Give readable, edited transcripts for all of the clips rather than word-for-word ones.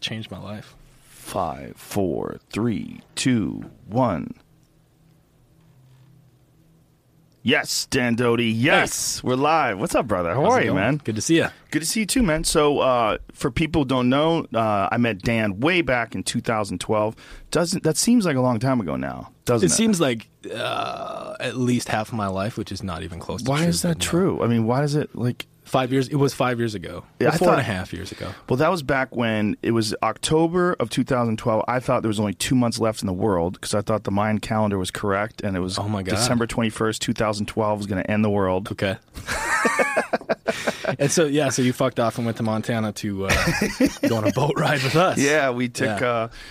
changed my life. 5, 4, 3, 2, 1. Yes, Dan Doty. Yes, we're live. What's up, brother? How are you, man? Good to see you. Good to see you too, man. So, for people who don't know, I met Dan way back in 2012. That seems like a long time ago now, doesn't it? It seems like at least half of my life, which is not even close to Why true, is that but no. true? I mean, why is it like 5 years? It was 5 years ago. Yeah, Or I 4.5 years ago. Well, that was back when it was October of 2012. I thought there was only 2 months left in the world because I thought the Mayan calendar was correct, and it was Oh, my God. December 21st, 2012 was going to end the world. Okay. And so you fucked off and went to Montana to go on a boat ride with us. Yeah, we took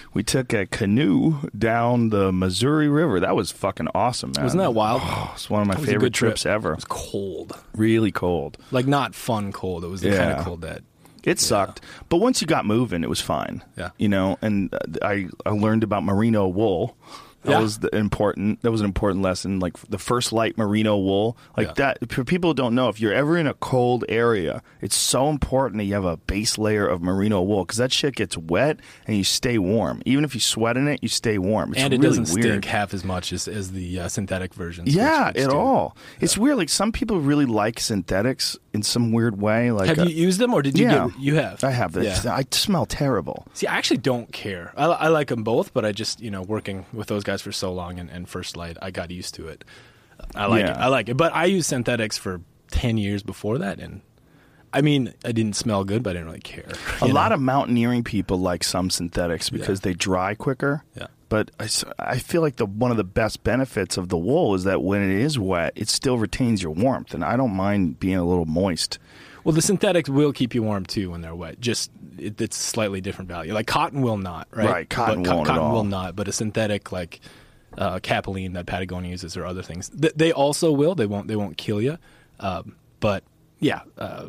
a canoe down the Missouri River. That was fucking awesome, man. Wasn't that wild? Oh, it's one of my That was a favorite good trip. trips ever. It was cold. Really cold. Like, not fun cold. It was the kind of cold that... It sucked, but once you got moving, it was fine. Yeah. You know, and I learned about merino wool. That was an important lesson. Like the First Light merino wool, like that. For people who don't know, if you're ever in a cold area, it's so important that you have a base layer of merino wool because that shit gets wet and you stay warm. Even if you sweat in it, you stay warm. It's and it really doesn't weird. stink half as much as the synthetic versions. Yeah, which at do. all. It's weird. Like some people really like synthetics in some weird way. Like, Have you used them, or did you yeah, get? You have. I have. Yeah. I smell terrible. See, I actually don't care. I like them both, but I just, working with those guys for so long and First Light, I got used to it. I like it. I like it. But I used synthetics for 10 years before that, and I mean, I didn't smell good, but I didn't really care. A lot of mountaineering people like some synthetics because they dry quicker. Yeah. But I feel like one of the best benefits of the wool is that when it is wet, it still retains your warmth, and I don't mind being a little moist. Well, the synthetics will keep you warm too when they're wet. Just it's slightly different value. Like cotton will not, right? Right, cotton but won't at cotton all. will not, but a synthetic like Capeline that Patagonia uses or other things, they also will. They won't kill you. But yeah,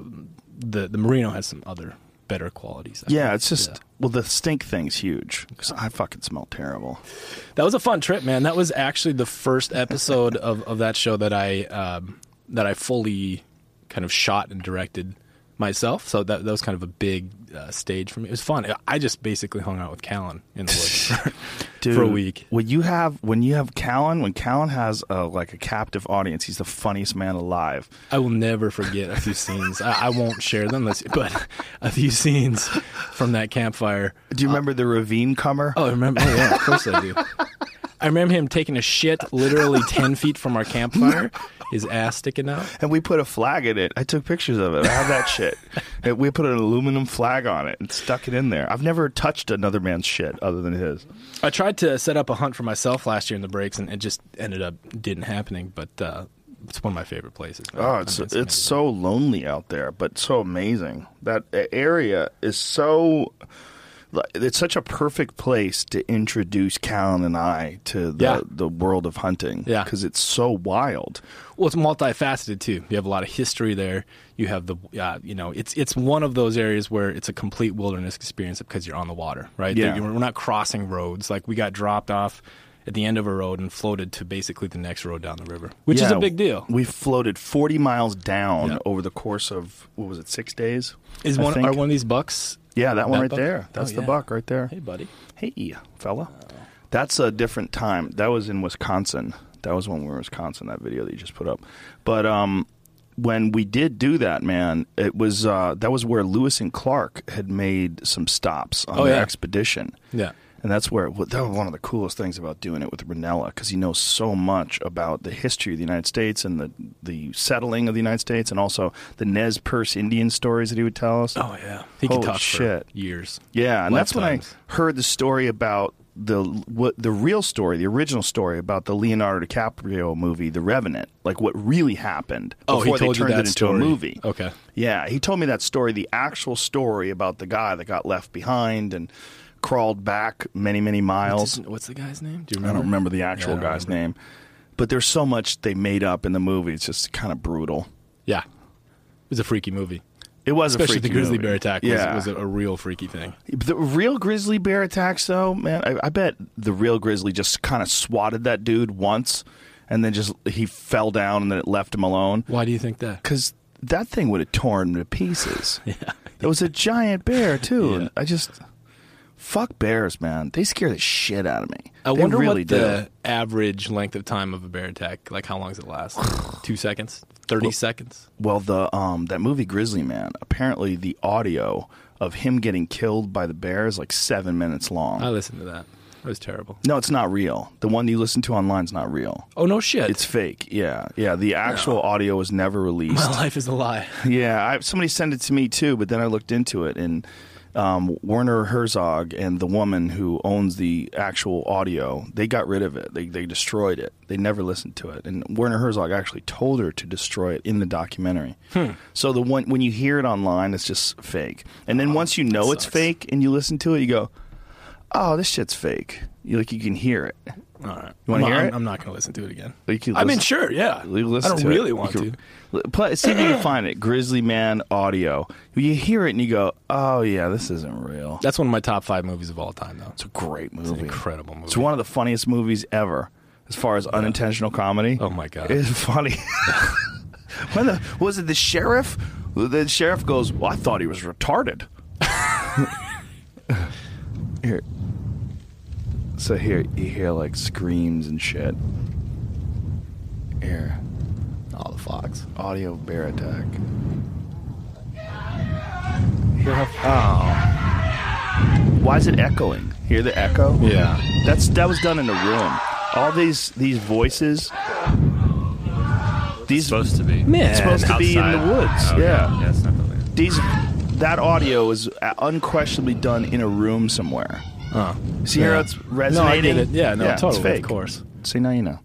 the merino has some other better qualities. Yeah, it's just well, the stink thing's huge because I fucking smell terrible. That was a fun trip, man. That was actually the first episode of that show that I fully kind of shot and directed myself. So that was kind of a big stage for me. It was fun. I just basically hung out with Callan in the woods Dude, for a week. When you have Callan, when Callan has like a captive audience, he's the funniest man alive. I will never forget a few scenes. I won't share them, but a few scenes from that campfire. Do you remember the ravine comer? Oh, I remember. Oh, yeah, of course I do. I remember him taking a shit literally 10 feet from our campfire, his ass sticking out. And we put a flag in it. I took pictures of it. I have that shit. And we put an aluminum flag on it and stuck it in there. I've never touched another man's shit other than his. I tried to set up a hunt for myself last year in the breaks, and it just ended up didn't happening. But it's one of my favorite places. Man. Oh, it's so lonely out there, but so amazing. That area is so... It's such a perfect place to introduce Callan and I to the world of hunting. Yeah. Because it's so wild. Well, it's multifaceted too. You have a lot of history there. You have it's one of those areas where it's a complete wilderness experience because you're on the water, right? Yeah. We're not crossing roads. Like we got dropped off at the end of a road and floated to basically the next road down the river, which is a big deal. We floated 40 miles down over the course of, 6 days? Are one of these bucks? Yeah, that one right buck? there. That's the buck right there. Hey, buddy. Hey, fella. That's a different time. That was in Wisconsin. That was when we were in Wisconsin, that video that you just put up. But when we did do that, man, it was that was where Lewis and Clark had made some stops on their expedition. Yeah. And that was one of the coolest things about doing it with Ranella, because he knows so much about the history of the United States and the settling of the United States, and also the Nez Perce Indian stories that he would tell us. Oh, yeah. He could talk for years. Yeah, and that's when I Lifetimes. heard the story about the real story, the original story about the Leonardo DiCaprio movie, The Revenant, like what really happened before he told they turned you that it into story. a movie. Okay. Yeah, he told me that story, the actual story about the guy that got left behind and crawled back many, many miles. What's the guy's name? Do you I remember? don't remember the actual guy's name. But there's so much they made up in the movie. It's just kind of brutal. Yeah. It was a freaky movie. It was Especially a freaky the grizzly movie. bear attack was a real freaky thing. The real grizzly bear attacks, though, man, I bet the real grizzly just kind of swatted that dude once, and then he fell down, and then it left him alone. Why do you think that? Because that thing would have torn him to pieces. Yeah. It was a giant bear, too. Yeah. And Fuck bears, man. They scare the shit out of me. I They wonder really what the average length of time of a bear attack, like how long does it last? 2 seconds? 30 seconds? Well, the that movie Grizzly Man, apparently the audio of him getting killed by the bear is like 7 minutes long. I listened to that. It was terrible. No, it's not real. The one you listen to online is not real. Oh, no shit. It's fake. Yeah. The actual audio was never released. My life is a lie. Yeah, somebody sent it to me too, but then I looked into it, and Werner Herzog and the woman who owns the actual audio, they got rid of it. They destroyed it. They never listened to it, and Werner Herzog actually told her to destroy it in the documentary. So the one when you hear it online, it's just fake. And then once you know it's fake and you listen to it, you go, "Oh, this shit's fake." You can hear it. All right. You want to hear it? I'm not going to listen to it again. I mean, sure, yeah. I don't really want to. See if you can find it. Grizzly Man audio. You hear it and you go, "Oh yeah, this isn't real." That's one of my top 5 movies of all time, though. It's a great movie. It's an incredible movie. It's one of the funniest movies ever, as far as unintentional comedy. Oh my god, it's funny. Was it the sheriff? The sheriff goes, "Well, I thought he was retarded." Here. So here you hear like screams and shit. Here. Oh, the fox. Audio bear attack. Why is it echoing? Hear the echo? Yeah. That was done in a room. All these voices. It's supposed to be. Man, It's supposed to be in the woods. Oh, Yeah. it's not the That audio is unquestionably done in a room somewhere. See how it's resonating? No, I get it. Yeah, no, it's totally, fake. of course. See, now you know.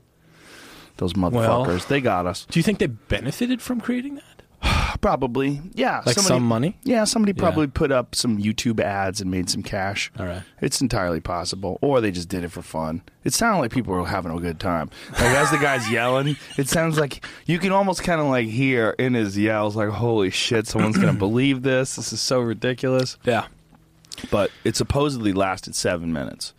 Those motherfuckers, they got us. Do you think they benefited from creating that? Probably. Yeah. Like some money? Yeah, somebody probably put up some YouTube ads and made some cash. All right. It's entirely possible. Or they just did it for fun. It sounded like people were having a good time. Like, as the guy's yelling, it sounds like you can almost kind of like hear in his yells, like, holy shit, someone's going to believe this. This is so ridiculous. Yeah. But it supposedly lasted 7 minutes.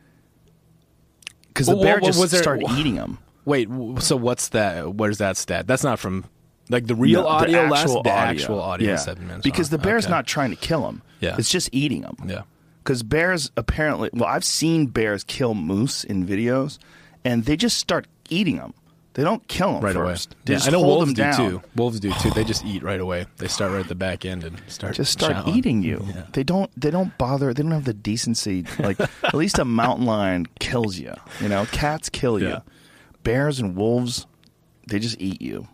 Because the bear just started eating them. Wait, so what's that? Where's that stat? That's not from... Like the real audio lasts the actual audio yeah. 7 minutes. Because the bear's not trying to kill him. Yeah. It's just eating them. Yeah. Because bears apparently... Well, I've seen bears kill moose in videos, and they just start eating them. They don't kill them right first. away. They Yeah, just I know hold wolves them do down. too. Wolves do too. They just eat right away. They start right at the back end and start chowing. Eating you. Yeah. They don't bother. They don't have the decency. Like, at least a mountain lion kills you. You know, cats kill you. Yeah. Bears and wolves, they just eat you.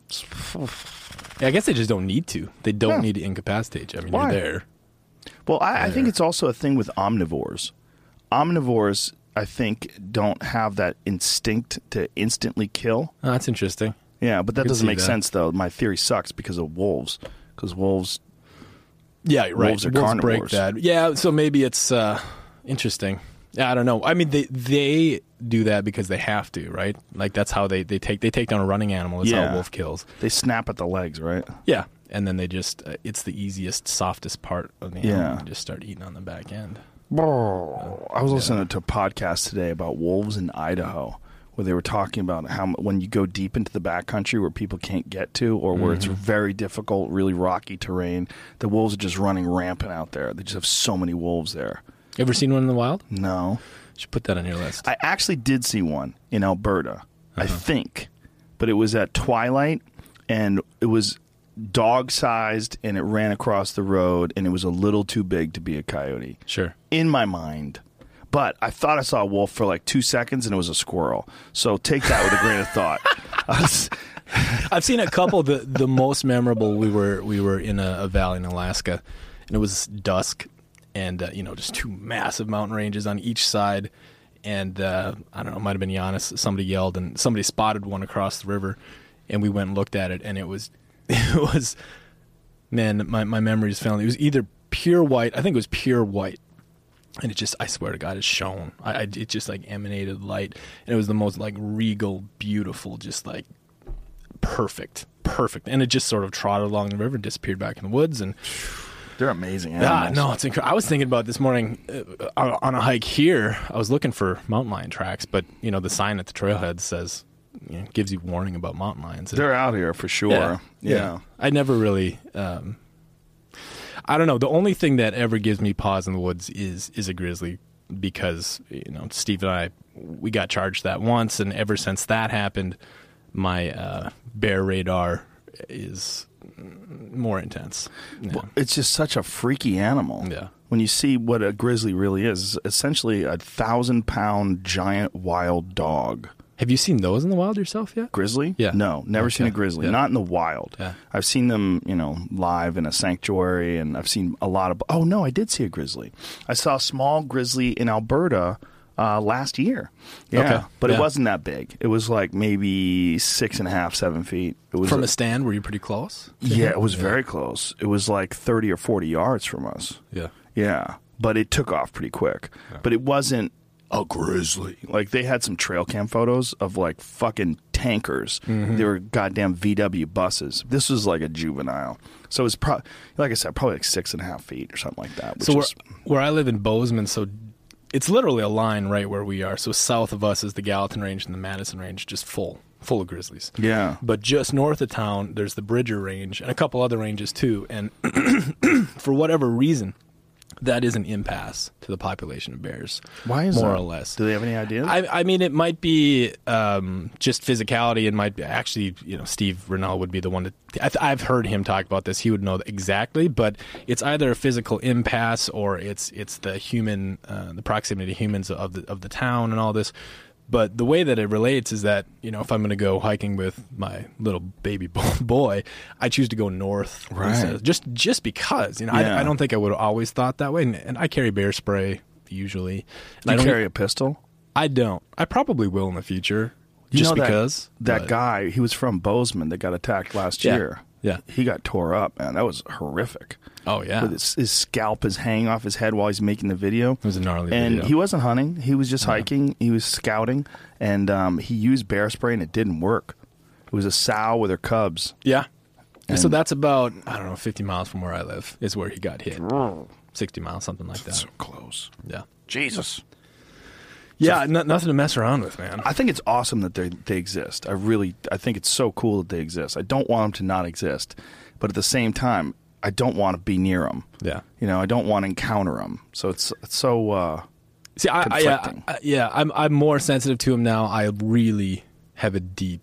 Yeah, I guess they just don't need to. They don't need to incapacitate you. I mean, Why? you're there. Well, I think it's also a thing with omnivores. Omnivores, I think, don't have that instinct to instantly kill. Oh, that's interesting. Yeah, but that can doesn't see make that. sense, though. My theory sucks because of wolves. Because wolves... Yeah, right. Wolves are break carnivores. that. Yeah, so maybe it's interesting. Yeah, I don't know. I mean, they do that because they have to, right? Like that's how they take down a running animal. That's how a wolf kills. They snap at the legs, right? Yeah, and then they just it's the easiest, softest part of the animal. They just start eating on the back end. I was listening to a podcast today about wolves in Idaho, where they were talking about how when you go deep into the backcountry where people can't get to, or where it's very difficult, really rocky terrain, the wolves are just running rampant out there. They just have so many wolves there. You ever seen one in the wild? No. You should put that on your list. I actually did see one in Alberta, I think, but it was at twilight, and it was dog-sized, and it ran across the road, and it was a little too big to be a coyote. Sure. In my mind. But I thought I saw a wolf for like 2 seconds, and it was a squirrel. So take that with a grain of thought. I've seen a couple. The most memorable, we were in a valley in Alaska, and it was dusk, and just two massive mountain ranges on each side. And I don't know, it might have been Giannis. Somebody yelled, and somebody spotted one across the river, and we went and looked at it, and it was, man, my memory is failing. It was either pure white. I think it was pure white. And it just, I swear to God, it shone. It just like emanated light. And it was the most like regal, beautiful, just like perfect. And it just sort of trotted along the river and disappeared back in the woods. And they're amazing animals. no, it's incredible. I was thinking about this morning on a hike here. I was looking for mountain lion tracks, but the sign at the trailhead says, gives you warning about mountain lions. They're out here for sure. Yeah. I never really. I don't know. The only thing that ever gives me pause in the woods is a grizzly, because Steve and I, we got charged that once, and ever since that happened, my bear radar is more intense. Yeah. Well, it's just such a freaky animal. Yeah. When you see what a grizzly really is, it's essentially a 1,000-pound giant wild dog. Have you seen those in the wild yourself yet? Grizzly? Yeah. No, never seen a grizzly. Yeah. Not in the wild. Yeah. I've seen them, live in a sanctuary, and I've seen a lot of... Oh, no, I did see a grizzly. I saw a small grizzly in Alberta last year. Yeah, Okay. but Yeah. it wasn't that big. It was like maybe 6.5, 7 feet. It was From a stand, were you pretty close? Yeah, it was very close. It was like 30 or 40 yards from us. Yeah. Yeah, but it took off pretty quick. Yeah. But it wasn't a grizzly. Like, they had some trail cam photos of like fucking tankers. Mm-hmm. They were goddamn VW buses. This was like a juvenile. So it's like I said, probably like 6.5 feet or something like that. So where I live in Bozeman, so it's literally a line right where we are. So south of us is the Gallatin Range and the Madison Range, just full of grizzlies. Yeah. But just north of town, there's the Bridger Range and a couple other ranges too. And for whatever reason, that is an impasse to the population of bears. Why is more that? or less? Do they have any ideas? I mean, it might be just physicality. It might be actually, Steve Rennell would be the one to. I've heard him talk about this. He would know exactly, but it's either a physical impasse or it's the human, the proximity to humans of the town and all this. But the way that it relates is that, if I'm going to go hiking with my little baby boy, I choose to go north. Right. Just because, I don't think I would have always thought that way. And I carry bear spray usually. Do you carry a pistol? I don't. I probably will in the future. Just because. That guy, he was from Bozeman that got attacked last year. Yeah. He got tore up, man. That was horrific. Oh, yeah. With his scalp is hanging off his head while he's making the video. It was a gnarly video. And he wasn't hunting. He was just hiking. He was scouting. And he used bear spray, and it didn't work. It was a sow with her cubs. Yeah. And so that's about, 50 miles from where I live is where he got hit. 60 miles, something like that. So close. Yeah. Jesus. Yeah, nothing to mess around with, man. I think it's awesome that they exist. I think it's so cool that they exist. I don't want them to not exist. But at the same time, I don't want to be near them. Yeah. I don't want to encounter them. So it's so See, conflicting. I'm more sensitive to them now. I really have a deep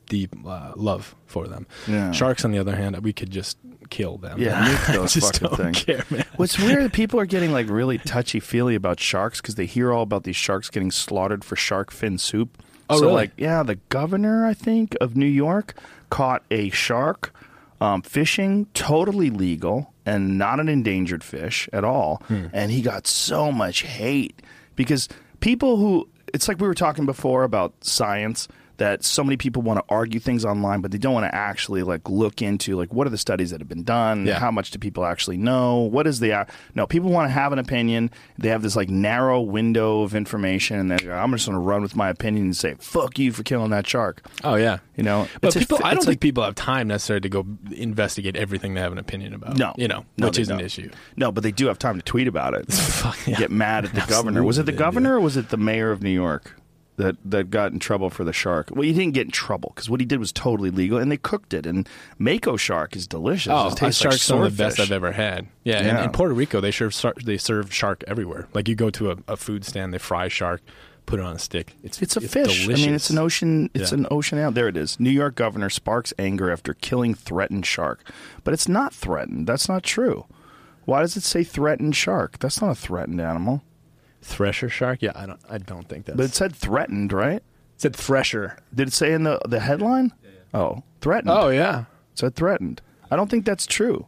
love for them. Yeah. Sharks, on the other hand, we could just kill them. Yeah, nuke those I just fucking don't things. care, man. What's weird, people are getting like really touchy-feely about sharks because they hear all about these sharks getting slaughtered for shark fin soup. Oh, so really? The governor, I think, of New York caught a shark fishing, totally legal and not an endangered fish at all. And he got so much hate because people who, it's like we were talking before about science, that so many people want to argue things online, but they don't want to actually look into what are the studies that have been done, how much do people actually know, what is the no, people want to have an opinion. They have this narrow window of information, and I'm just going to run with my opinion and say fuck you for killing that shark. Oh yeah, but I don't think people have time necessarily to go investigate everything they have an opinion about. No, which is an issue. No, but they do have time to tweet about it. Yeah. Get mad at the governor. Was it the governor or was it the mayor of New York that got in trouble for the shark? Well, he didn't get in trouble because what he did was totally legal, and they cooked it. And Mako shark is delicious. Oh, it tastes shark's some of the swordfish. best I've ever had. Yeah, and in Puerto Rico, they serve shark everywhere. Like you go to a food stand, they fry shark, put it on a stick. It's a fish. Delicious. I mean, it's an ocean. It's an ocean out there. It is. New York governor sparks anger after killing threatened shark, but it's not threatened. That's not true. Why does it say threatened shark? That's not a threatened animal. Thresher shark? Yeah, I don't think that's. But it said threatened, right? It said thresher. Did it say in the headline? Yeah. Oh, threatened. Oh, yeah. It said threatened. I don't think that's true.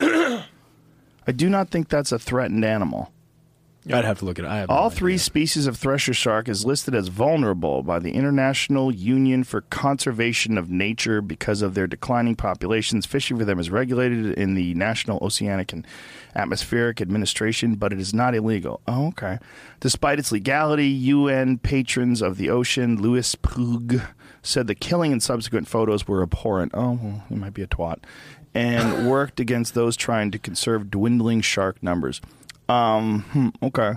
I do not think that's a threatened animal. I'd have to look at it. I have All three species of thresher shark is listed as vulnerable by the International Union for Conservation of Nature because of their declining populations. Fishing for them is regulated in the National Oceanic and Atmospheric Administration, but it is not illegal. Oh, okay. Despite its legality, UN patrons of the ocean, Louis Puig, said the killing and subsequent photos were abhorrent. Oh, well, he might be a twat. And worked against those trying to conserve dwindling shark numbers. Okay.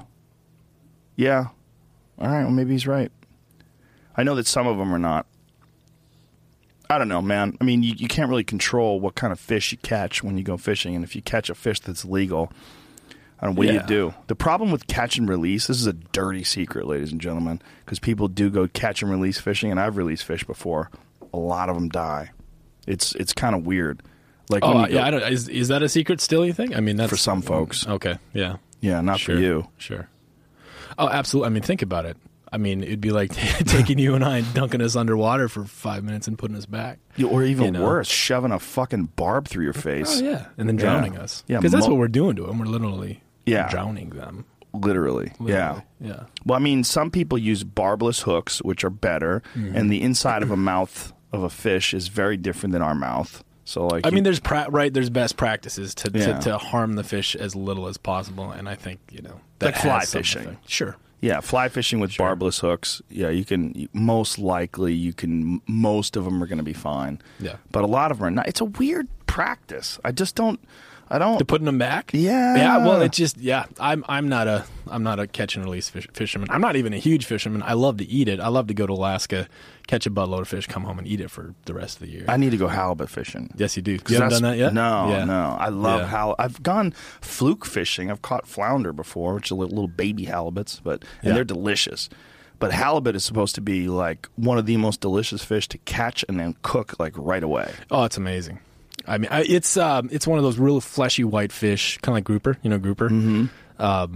Yeah. All right, well, maybe he's right. I know that some of them are not. I don't know, man. I mean, you can't really control what kind of fish you catch when you go fishing, and if you catch a fish that's legal, I don't know, what do you do? The problem with catch and release, this is a dirty secret, ladies and gentlemen, because people do go catch and release fishing, and I've released fish before. A lot of them die. It's kind of weird. Like, I don't. Is that a secret still? You think? I mean, that's for some folks. Okay, yeah, not sure, for you. Sure. Oh, absolutely. I mean, think about it. I mean, it'd be like taking you and I and dunking us underwater for 5 minutes and putting us back. Or even worse, shoving a fucking barb through your face. Oh, yeah. And then drowning us. Yeah. Because that's what we're doing to them. We're literally drowning them. Literally. Yeah. Well, I mean, some people use barbless hooks, which are better, and the inside of a mouth of a fish is very different than our mouth. So, like, I mean, there's best practices to harm the fish as little as possible, and I think, that like fly fishing. Effect. Sure. Yeah, fly fishing with barbless hooks. Yeah, most of them are going to be fine. Yeah. But a lot of them are not. It's a weird practice. I don't. To putting them back? Yeah. Yeah, well, it's just, I'm not a catch and release fisherman. I'm not even a huge fisherman. I love to eat it. I love to go to Alaska, catch a buttload of fish, come home and eat it for the rest of the year. I need to go halibut fishing. Yes, you do. You haven't done that yet? No. I love halibut. I've gone fluke fishing. I've caught flounder before, which are little baby halibuts, and they're delicious. But halibut is supposed to be like one of the most delicious fish to catch and then cook like right away. Oh, it's amazing. I mean, it's one of those real fleshy white fish, kind of like grouper, grouper. Mm-hmm.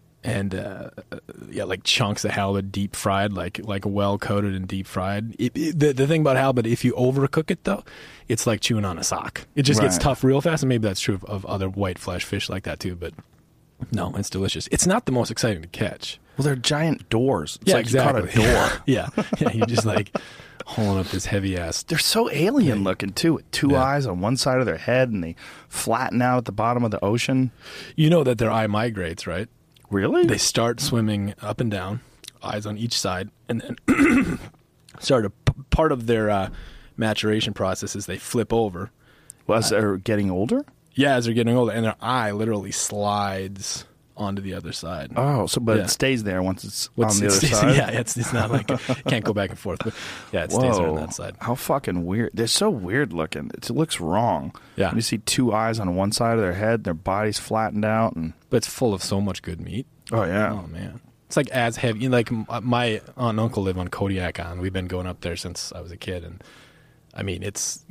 Like chunks of halibut deep fried, like well coated and deep fried. The thing about halibut, if you overcook it though, it's like chewing on a sock. It just gets tough real fast, and maybe that's true of other white flesh fish like that too. But no, it's delicious. It's not the most exciting to catch. Well, they're giant doors. It's like exactly. You caught a door. yeah. You're just like hauling up this heavy ass. They're so alien looking too, with two eyes on one side of their head, and they flatten out at the bottom of the ocean. You know that their eye migrates, right? Really? They start swimming up and down, eyes on each side, and then part of their maturation process is they flip over. Well, as they're getting older? Yeah, as they're getting older, and their eye literally slides onto the other side. Oh, but it stays there once it's on the other side? Yeah, it's not like it can't go back and forth. But yeah, it stays there on that side. How fucking weird. They're so weird looking. It looks wrong. Yeah. You see two eyes on one side of their head, their body's flattened out. But it's full of so much good meat. Oh, yeah. Oh, man. It's like as heavy. Like my aunt and uncle live on Kodiak Island. We've been going up there since I was a kid. And I mean, that's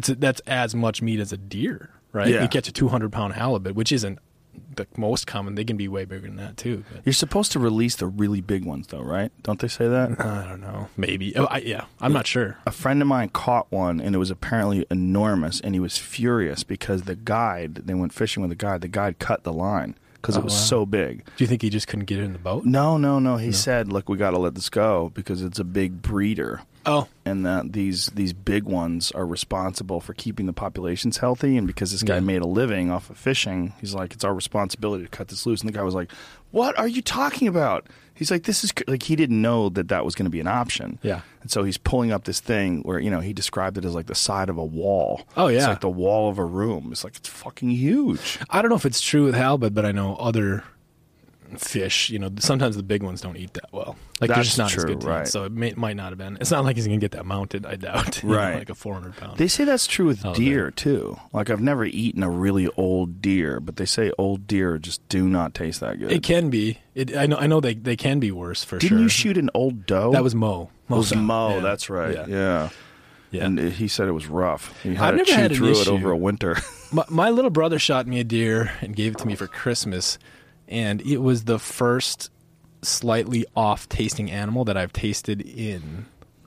as much meat as a deer, right? Yeah. You catch a 200-pound halibut, which isn't the most common. They can be way bigger than that too. But you're supposed to release the really big ones, though, right? Don't they say that? I don't know. Maybe. I'm not sure. A friend of mine caught one, and it was apparently enormous, and he was furious because they went fishing with the guide cut the line because it was so big. Do you think he just couldn't get it in the boat? No. He said, look, we got to let this go because it's a big breeder. Oh. And that these big ones are responsible for keeping the populations healthy. And because this guy made a living off of fishing, he's like, it's our responsibility to cut this loose. And the guy was like, what are you talking about? He's like, this is like, he didn't know that was going to be an option. Yeah. And so he's pulling up this thing where, he described it as like the side of a wall. Oh, yeah. It's like the wall of a room. It's like, it's fucking huge. I don't know if it's true with halibut, but I know other fish, sometimes the big ones don't eat that well. Like they're just not true, as good to right. eat, so it might not have been. It's not like he's going to get that mounted, I doubt. Right. Like a 400-pound. They say that's true with deer, too. Like, I've never eaten a really old deer, but they say old deer just do not taste that good. It can be. I know they can be worse for sure. Didn't you shoot an old doe? That was Mo. It was Mo, that's right. Yeah. And he said it was rough. He had to chew through it over a winter. My little brother shot me a deer and gave it to me for Christmas, and it was the first slightly off-tasting animal that I've tasted in,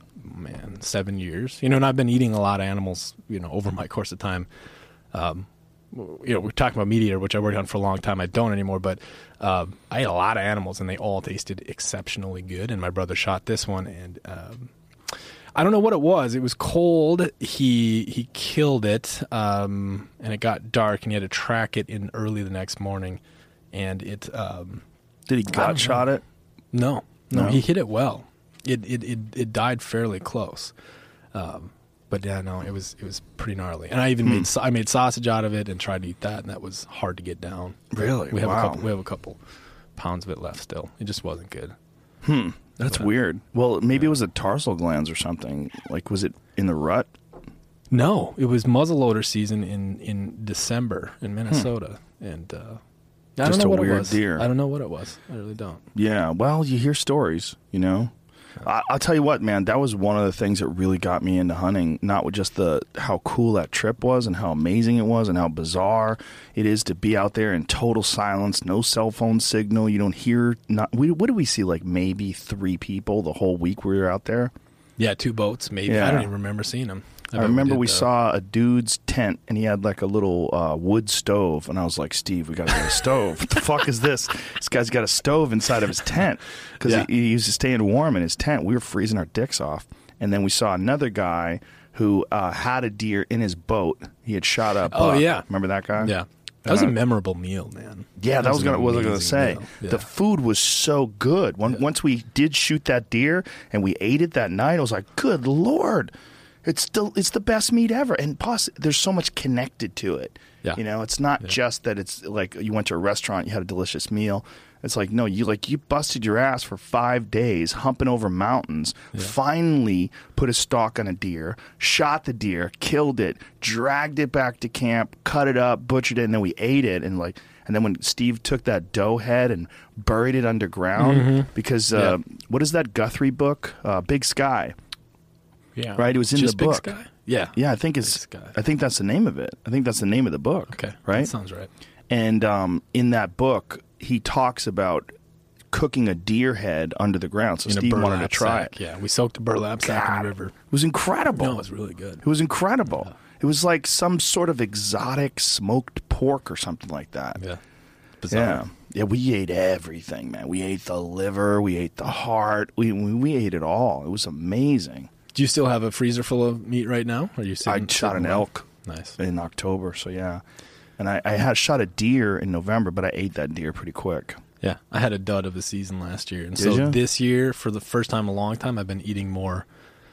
7 years. And I've been eating a lot of animals, over my course of time. We're talking about meat eater, which I worked on for a long time. I don't anymore, but I ate a lot of animals, and they all tasted exceptionally good. And my brother shot this one, and I don't know what it was. It was cold. He killed it, and it got dark, and he had to track it in early the next morning. And it did he gut shot it? No, he hit it well. It died fairly close, but yeah, no, it was pretty gnarly. And I even made sausage out of it and tried to eat that, and that was hard to get down. Really? We have a couple pounds of it left still. It just wasn't good. That's weird. Well, maybe it was a tarsal glands or something. Like, was it in the rut? No, it was muzzleloader season in December in Minnesota, and I don't Just know a what weird it was. deer. I don't know what it was. I really don't. Yeah, well, you hear stories, you know. I'll tell you what, man, that was one of the things that really got me into hunting, not with just how cool that trip was and how amazing it was and how bizarre it is to be out there in total silence, no cell phone signal. You don't hear, what did we see, like maybe 3 people the whole week we were out there? Yeah, 2 boats, maybe. Yeah. I don't even remember seeing them. I remember we saw a dude's tent, and he had like a little wood stove, and I was like, Steve, we got to get a stove. What the fuck is this? This guy's got a stove inside of his tent because he used to stay warm in his tent. We were freezing our dicks off. And then we saw another guy who had a deer in his boat. He had shot up. Oh, yeah. Remember that guy? Yeah. That was a memorable meal, man. Yeah, that was what I was going to amazing say. meal. Yeah. The food was so good. Once we did shoot that deer and we ate it that night, I was like, good Lord. It's the best meat ever, and plus there's so much connected to it. Yeah. You know, it's not just that it's like you went to a restaurant, you had a delicious meal. It's like, no, you busted your ass for 5 days, humping over mountains, finally put a stalk on a deer, shot the deer, killed it, dragged it back to camp, cut it up, butchered it, and then we ate it. And then when Steve took that doe head and buried it underground, because what is that Guthrie book, Big Sky? Yeah. Right, it was in Just the book. Big Sky? Yeah. Yeah, I think that's the name of it. I think that's the name of the book. Okay. Right? That sounds right. And in that book, he talks about cooking a deer head under the ground. So In a Steve wanted to burlap try sack. it. Yeah, we soaked a burlap sack in the river. It was incredible. No, it was really good. It was incredible. It was like some sort of exotic smoked pork or something like that. Yeah. Bizarre. Yeah, we ate everything, man. We ate the liver, we ate the heart, we ate it all. It was amazing. Do you still have a freezer full of meat right now? Or are you I shot an elk Nice. in October, so yeah. And I had shot a deer in November, but I ate that deer pretty quick. Yeah, I had a dud of a season last year, and Did you? this year, for the first time in a long time, I've been eating more,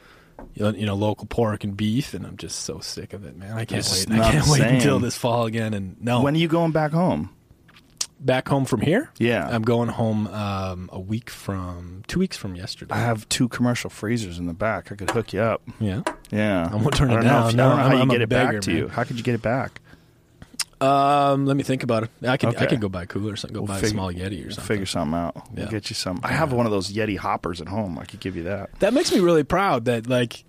local pork and beef, and I'm just so sick of it, man. I can't It's wait. not I can't the wait same. until this fall again. And no, When are you going back home? back home from here? Yeah. I'm going home 2 weeks from yesterday. I have 2 commercial freezers in the back. I could hook you up. Yeah. Yeah. I won't turn it I don't know down. if- No, I don't know how I'm you a get it beggar, back to you. man. How could you get it back? Let me think about it. I Okay. could go buy a cooler or something. Go buy a small Yeti or something. Figure something out. We'll Yeah. get you some. I have one of those Yeti hoppers at home. I could give you that. That makes me really proud that,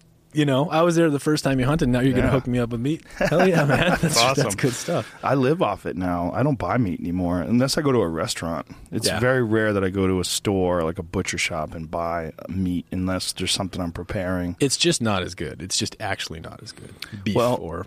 I was there the first time you hunted. Now you're going to Yeah. hook me up with meat. Hell yeah, man. That's awesome. That's good stuff. I live off it now. I don't buy meat anymore unless I go to a restaurant. It's Yeah. very rare that I go to a store, like a butcher shop, and buy meat unless there's something I'm preparing. It's just not as good. It's just actually not as good. Beef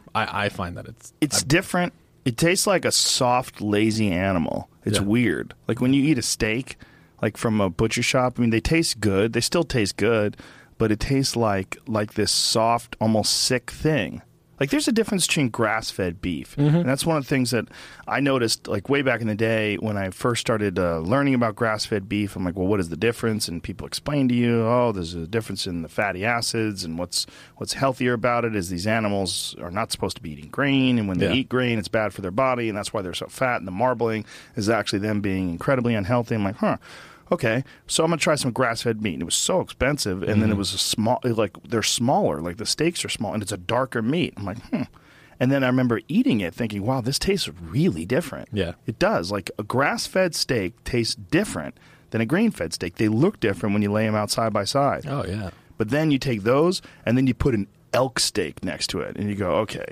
I find that It's different. It tastes like a soft, lazy animal. It's weird. Like when you eat a steak, like from a butcher shop, I mean, they taste good. They still taste good, but it tastes like this soft, almost sick thing. Like there's a difference between grass-fed beef. And that's one of the things that I noticed like way back in the day when I first started learning about grass-fed beef. I'm like, well, what is the difference? And people explain to you, oh, there's a difference in the fatty acids, and what's healthier about it is these animals are not supposed to be eating grain, and when they eat grain, it's bad for their body, and that's why they're so fat, and the marbling is actually them being incredibly unhealthy. I'm like, okay, so I'm going to try some grass-fed meat. And it was so expensive, and then it was they're smaller, like the steaks are small, and it's a darker meat. I'm like, And then I remember eating it thinking, wow, this tastes really different. Yeah. It does. Like a grass-fed steak tastes different than a grain-fed steak. They look different when you lay them out side by side. Oh, yeah. But then you take those, and then you put an elk steak next to it, and you go, okay,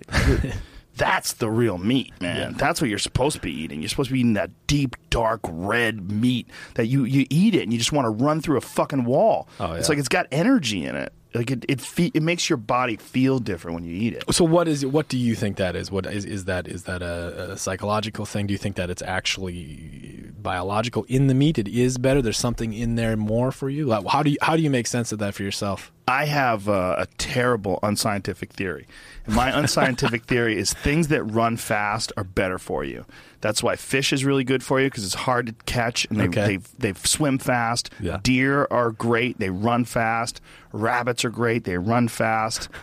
that's the real meat, man. Yeah. That's what you're supposed to be eating. You're supposed to be eating that deep, dark, red meat that you eat it, and you just want to run through a fucking wall. Oh, yeah. It's like it's got energy in it. Like it makes your body feel different when you eat it. So what do you think that is? What is that a psychological thing? Do you think that it's actually biological in the meat? It is better. There's something in there more for you. Like, how do you make sense of that for yourself? I have a terrible unscientific theory. And my unscientific theory is things that run fast are better for you. That's why fish is really good for you because it's hard to catch and they swim fast. Yeah. Deer are great. They run fast. Rabbits are great. They run fast.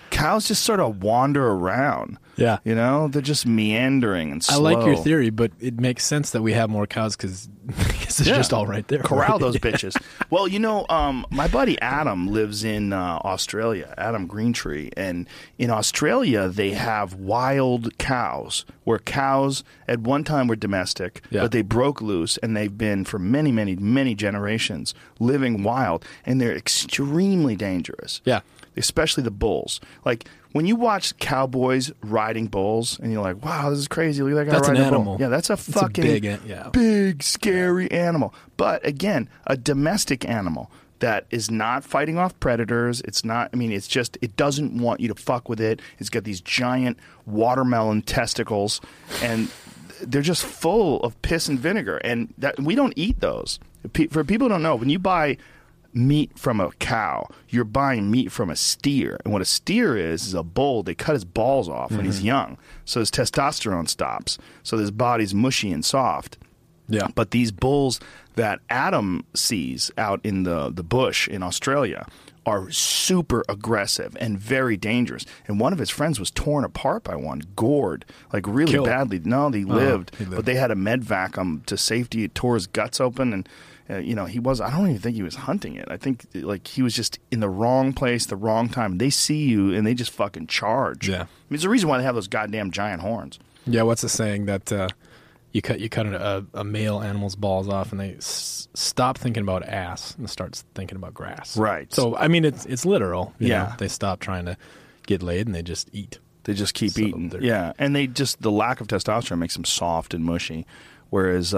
cows just sort of wander around. Yeah. You know, they're just meandering and slow. I like your theory, but it makes sense that we have more cows because it's just all right there. Corral those bitches. Well, you know, my buddy Adam lives in Australia, Adam Greentree. And in Australia, they have wild cows, where cows at one time were domestic, but they broke loose, and they've been for many, many, many generations living wild. And they're extremely dangerous. Yeah. Especially the bulls. Like, when you watch cowboys riding bulls, and you're like, wow, this is crazy. Look at that guy That's riding an a bull. animal. Yeah, that's a fucking big, scary animal. But, again, a domestic animal that is not fighting off predators. It's not, I mean, it's just, it doesn't want you to fuck with it. It's got these giant watermelon testicles, and they're just full of piss and vinegar. And that, we don't eat those. For people who don't know, when you buy meat from a cow, you're buying meat from a steer. And what a steer is a bull. They cut his balls off when he's young, so his testosterone stops, so his body's mushy and soft. Yeah. But these bulls that Adam sees out in the bush in Australia are super aggressive and very dangerous. And one of his friends was torn apart by one, gored, like really Killed. badly. No, he lived, but they had a medvac to safety. It tore his guts open, and you know, he was, I don't even think he was hunting it. I think like he was just in the wrong place, the wrong time. They see you and they just fucking charge. Yeah. I mean, there's a reason why they have those goddamn giant horns. Yeah, what's the saying that you cut a male animal's balls off and they stop thinking about ass and starts thinking about grass. Right. So, I mean, it's literal. You Yeah. know? They stop trying to get laid and they just eat. They just keep So eating. they're- Yeah. And they just, the lack of testosterone makes them soft and mushy. Whereas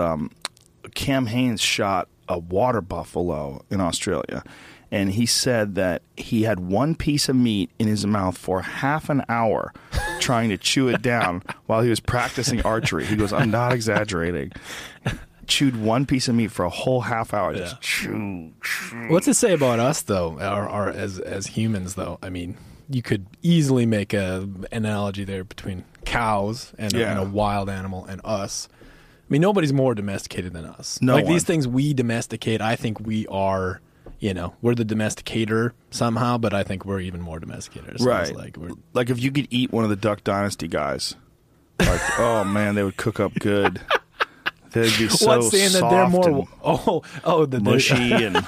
Cam Hanes shot a water buffalo in Australia, and he said that he had one piece of meat in his mouth for half an hour trying to chew it down while he was practicing archery. He goes, I'm not exaggerating. Chewed one piece of meat for a whole half hour. Just chew. What's it say about us, though, or as humans, though? I mean, you could easily make an analogy there between cows and a wild animal and us. I mean, nobody's more domesticated than us. No like one. these things we domesticate, I think we are, you know, we're the domesticator somehow, but I think we're even more domesticated. It sounds Right. Like, Like if you could eat one of the Duck Dynasty guys, like, oh man, they would cook up good. They'd be so what's saying that they're soft more? and mushy, and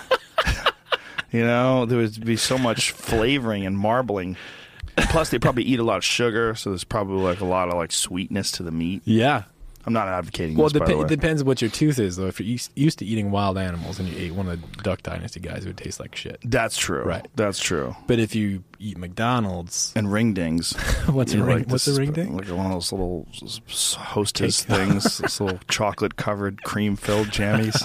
you know, there would be so much flavoring and marbling. Plus, they probably eat a lot of sugar, so there's probably like a lot of like sweetness to the meat. Yeah. I'm not advocating Well, this, by the way. it depends what your tooth is, though. If you're used to eating wild animals and you ate one of the Duck Dynasty guys, it would taste like shit. That's true. Right. That's true. But if you eat McDonald's, And ring dings. what's a You know, ring? like What's this- a ring ding? Like one of those little Hostess Cake. things, those little chocolate-covered, cream-filled jammies.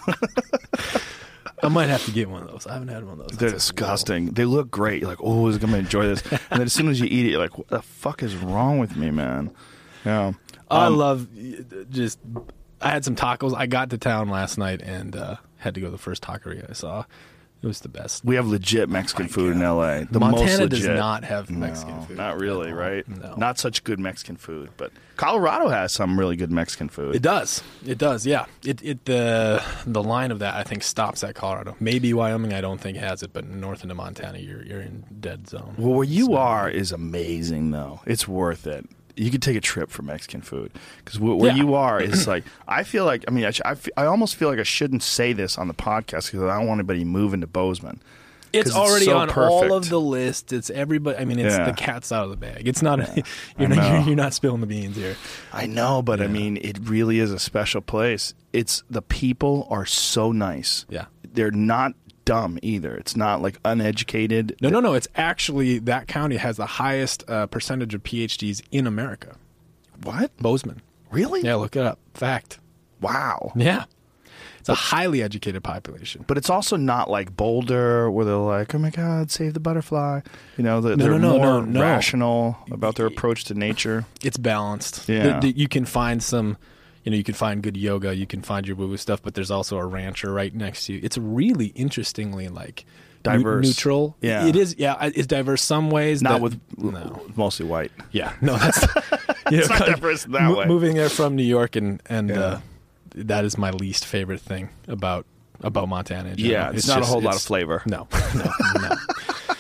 I might have to get one of those. I haven't had one of those. They're That's like, disgusting. They look great. You're like, oh, I'm going to enjoy this. And then as soon as you eat it, you're like, what the fuck is wrong with me, man? Yeah. I love just. I had some tacos. I got to town last night and had to go to the first taqueria I saw. It was the best. We have legit Mexican food in L.A. The Montana most does legit. not have Mexican food. Not really, No, right? No. Not such good Mexican food. But Colorado has some really good Mexican food. It does. It does. Yeah. The line of that I think stops at Colorado. Maybe Wyoming. I don't think has it, but north into Montana, you're in dead zone. Well, where you are is amazing, though. It's worth it. You could take a trip for Mexican food because where you are is like, I feel like, I mean, I almost feel like I shouldn't say this on the podcast because I don't want anybody moving to Bozeman. It's already so on perfect. all of the list. It's everybody. I mean, it's Yeah. the cat's out of the bag. It's not. I You're know. not spilling the beans here. I know, but I mean, it really is a special place. It's the people are so nice. Yeah. They're not dumb either. It's not like uneducated. No. It's actually that county has the highest percentage of PhDs in America. What? Bozeman. Really? Yeah, look it up. Fact. Wow. Yeah. It's a highly educated population. But it's also not like Boulder where they're like, oh my God, save the butterfly. You know, they're No, more no. rational about their approach to nature. It's balanced. Yeah. You can find some, you can find good yoga, you can find your woo-woo stuff, but there's also a rancher right next to you. It's really interestingly like Diverse. neutral. Yeah. It is. Yeah, it's diverse some ways. Not that- with no. mostly white. Yeah, no, that's It's not diverse that way. Moving there from New York and Yeah. that is my least favorite thing about Montana. In general. Yeah, it's not a whole lot of flavor. No.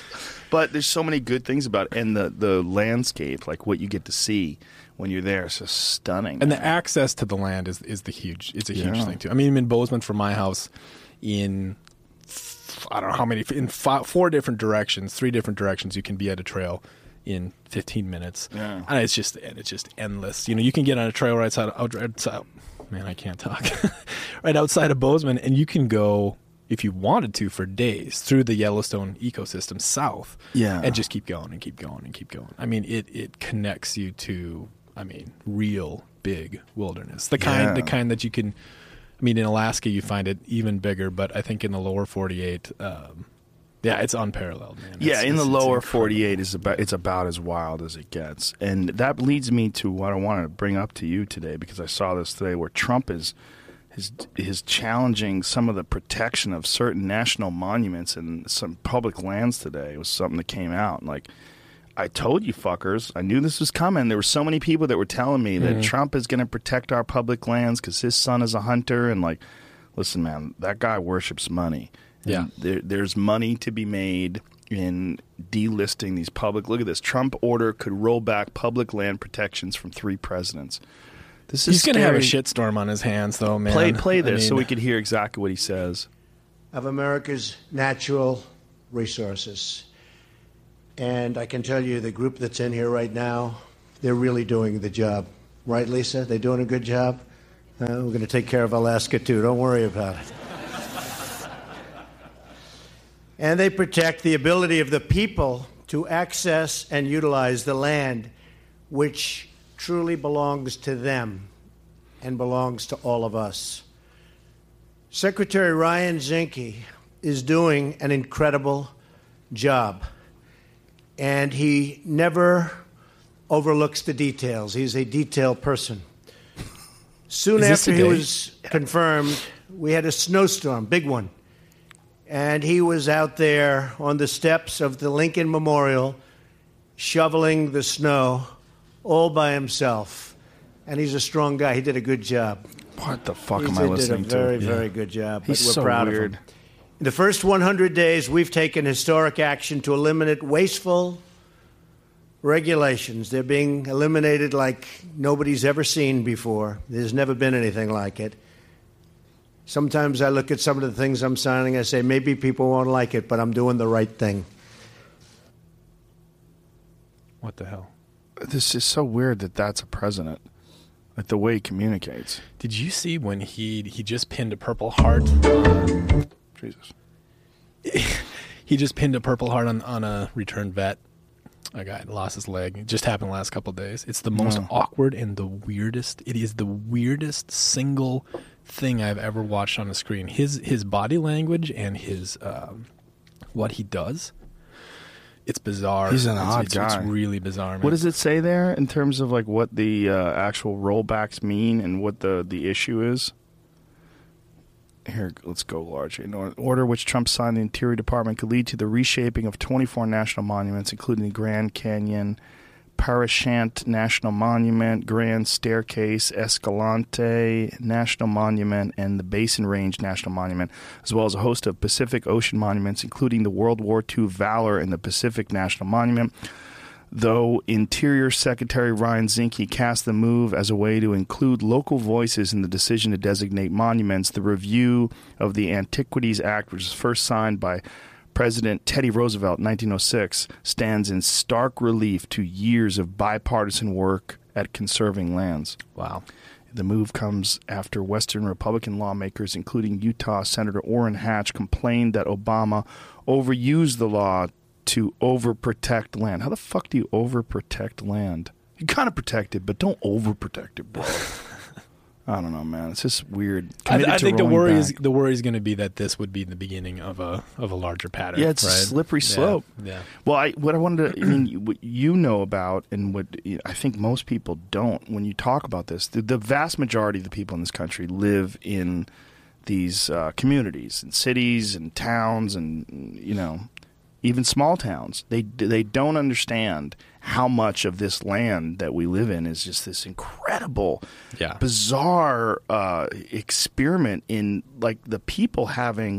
But there's so many good things about it. And the landscape, like what you get to see when you're there, is just stunning. And the access to the land is a huge thing too. I mean, I'm in Bozeman from my house in I don't know how many, in 4 different directions, 3 different directions you can be at a trail in 15 minutes. Yeah. And it's just endless. You can get on a trail right outside man, I can't talk. Right outside of Bozeman, and you can go, if you wanted to, for days through the Yellowstone ecosystem south. Yeah. And just keep going and keep going and keep going. I mean, it connects you to, real big wilderness. The kind that you can, in Alaska you find it even bigger, but I think in the lower 48, it's unparalleled, man. In the lower 48 it's about as wild as it gets. And that leads me to what I wanted to bring up to you today, because I saw this today where Trump is challenging some of the protection of certain national monuments and some public lands today. It was something that came out. And I told you fuckers, I knew this was coming. There were so many people that were telling me that Trump is going to protect our public lands because his son is a hunter. And listen, man, that guy worships money. Yeah, there's money to be made in delisting these public. Look at this. Trump order could roll back public land protections from 3 presidents. He's going to have a shitstorm on his hands, though, man. Play this so we could hear exactly what he says. Of America's natural resources. And I can tell you the group that's in here right now, they're really doing the job. Right, Lisa? They're doing a good job? We're going to take care of Alaska, too. Don't worry about it. And they protect the ability of the people to access and utilize the land which truly belongs to them and belongs to all of us. Secretary Ryan Zinke is doing an incredible job, and he never overlooks the details. He's a detailed person. Soon after he was confirmed, we had a snowstorm, big one. And he was out there on the steps of the Lincoln Memorial shoveling the snow all by himself. And he's a strong guy. He did a good job. What the fuck am I listening to? He did a very, very good job. He's but we're so proud weird. of him. In the first 100 days, we've taken historic action to eliminate wasteful regulations. They're being eliminated like nobody's ever seen before. There's never been anything like it. Sometimes I look at some of the things I'm signing, I say, maybe people won't like it, but I'm doing the right thing. What the hell? This is so weird that that's a president. Like the way he communicates. Did you see when he just pinned a Purple Heart? Jesus. He just pinned a Purple Heart on a returned vet. A guy lost his leg. It just happened the last couple of days. It's the most awkward and the weirdest. It is the weirdest single thing I've ever watched on a screen. His body language and his what he does. It's bizarre. He's an odd guy. It's really bizarre, man. What does it say there in terms of what the actual rollbacks mean and what the issue is? Here, let's go large. An order which Trump signed the Interior Department could lead to the reshaping of 24 national monuments, including the Grand Canyon, Parashant National Monument, Grand Staircase, Escalante National Monument, and the Basin Range National Monument, as well as a host of Pacific Ocean monuments, including the World War II Valor and the Pacific National Monument. Though Interior Secretary Ryan Zinke cast the move as a way to include local voices in the decision to designate monuments, the review of the Antiquities Act, which was first signed by President Teddy Roosevelt in 1906, stands in stark relief to years of bipartisan work at conserving lands. Wow. The move comes after Western Republican lawmakers, including Utah Senator Orrin Hatch, complained that Obama overused the law to overprotect land. How the fuck do you overprotect land? You kind of protect it, but don't overprotect it, bro. I don't know, man. It's just weird. I think the worry is going to be that this would be the beginning of a larger pattern. Yeah, it's right? a slippery slope. Yeah. Well, what I wanted to, what you know about, and what I think most people don't, when you talk about this, the vast majority of the people in this country live in these communities, and cities, and towns, and even small towns. They don't understand how much of this land that we live in is just this incredible, bizarre experiment in the people having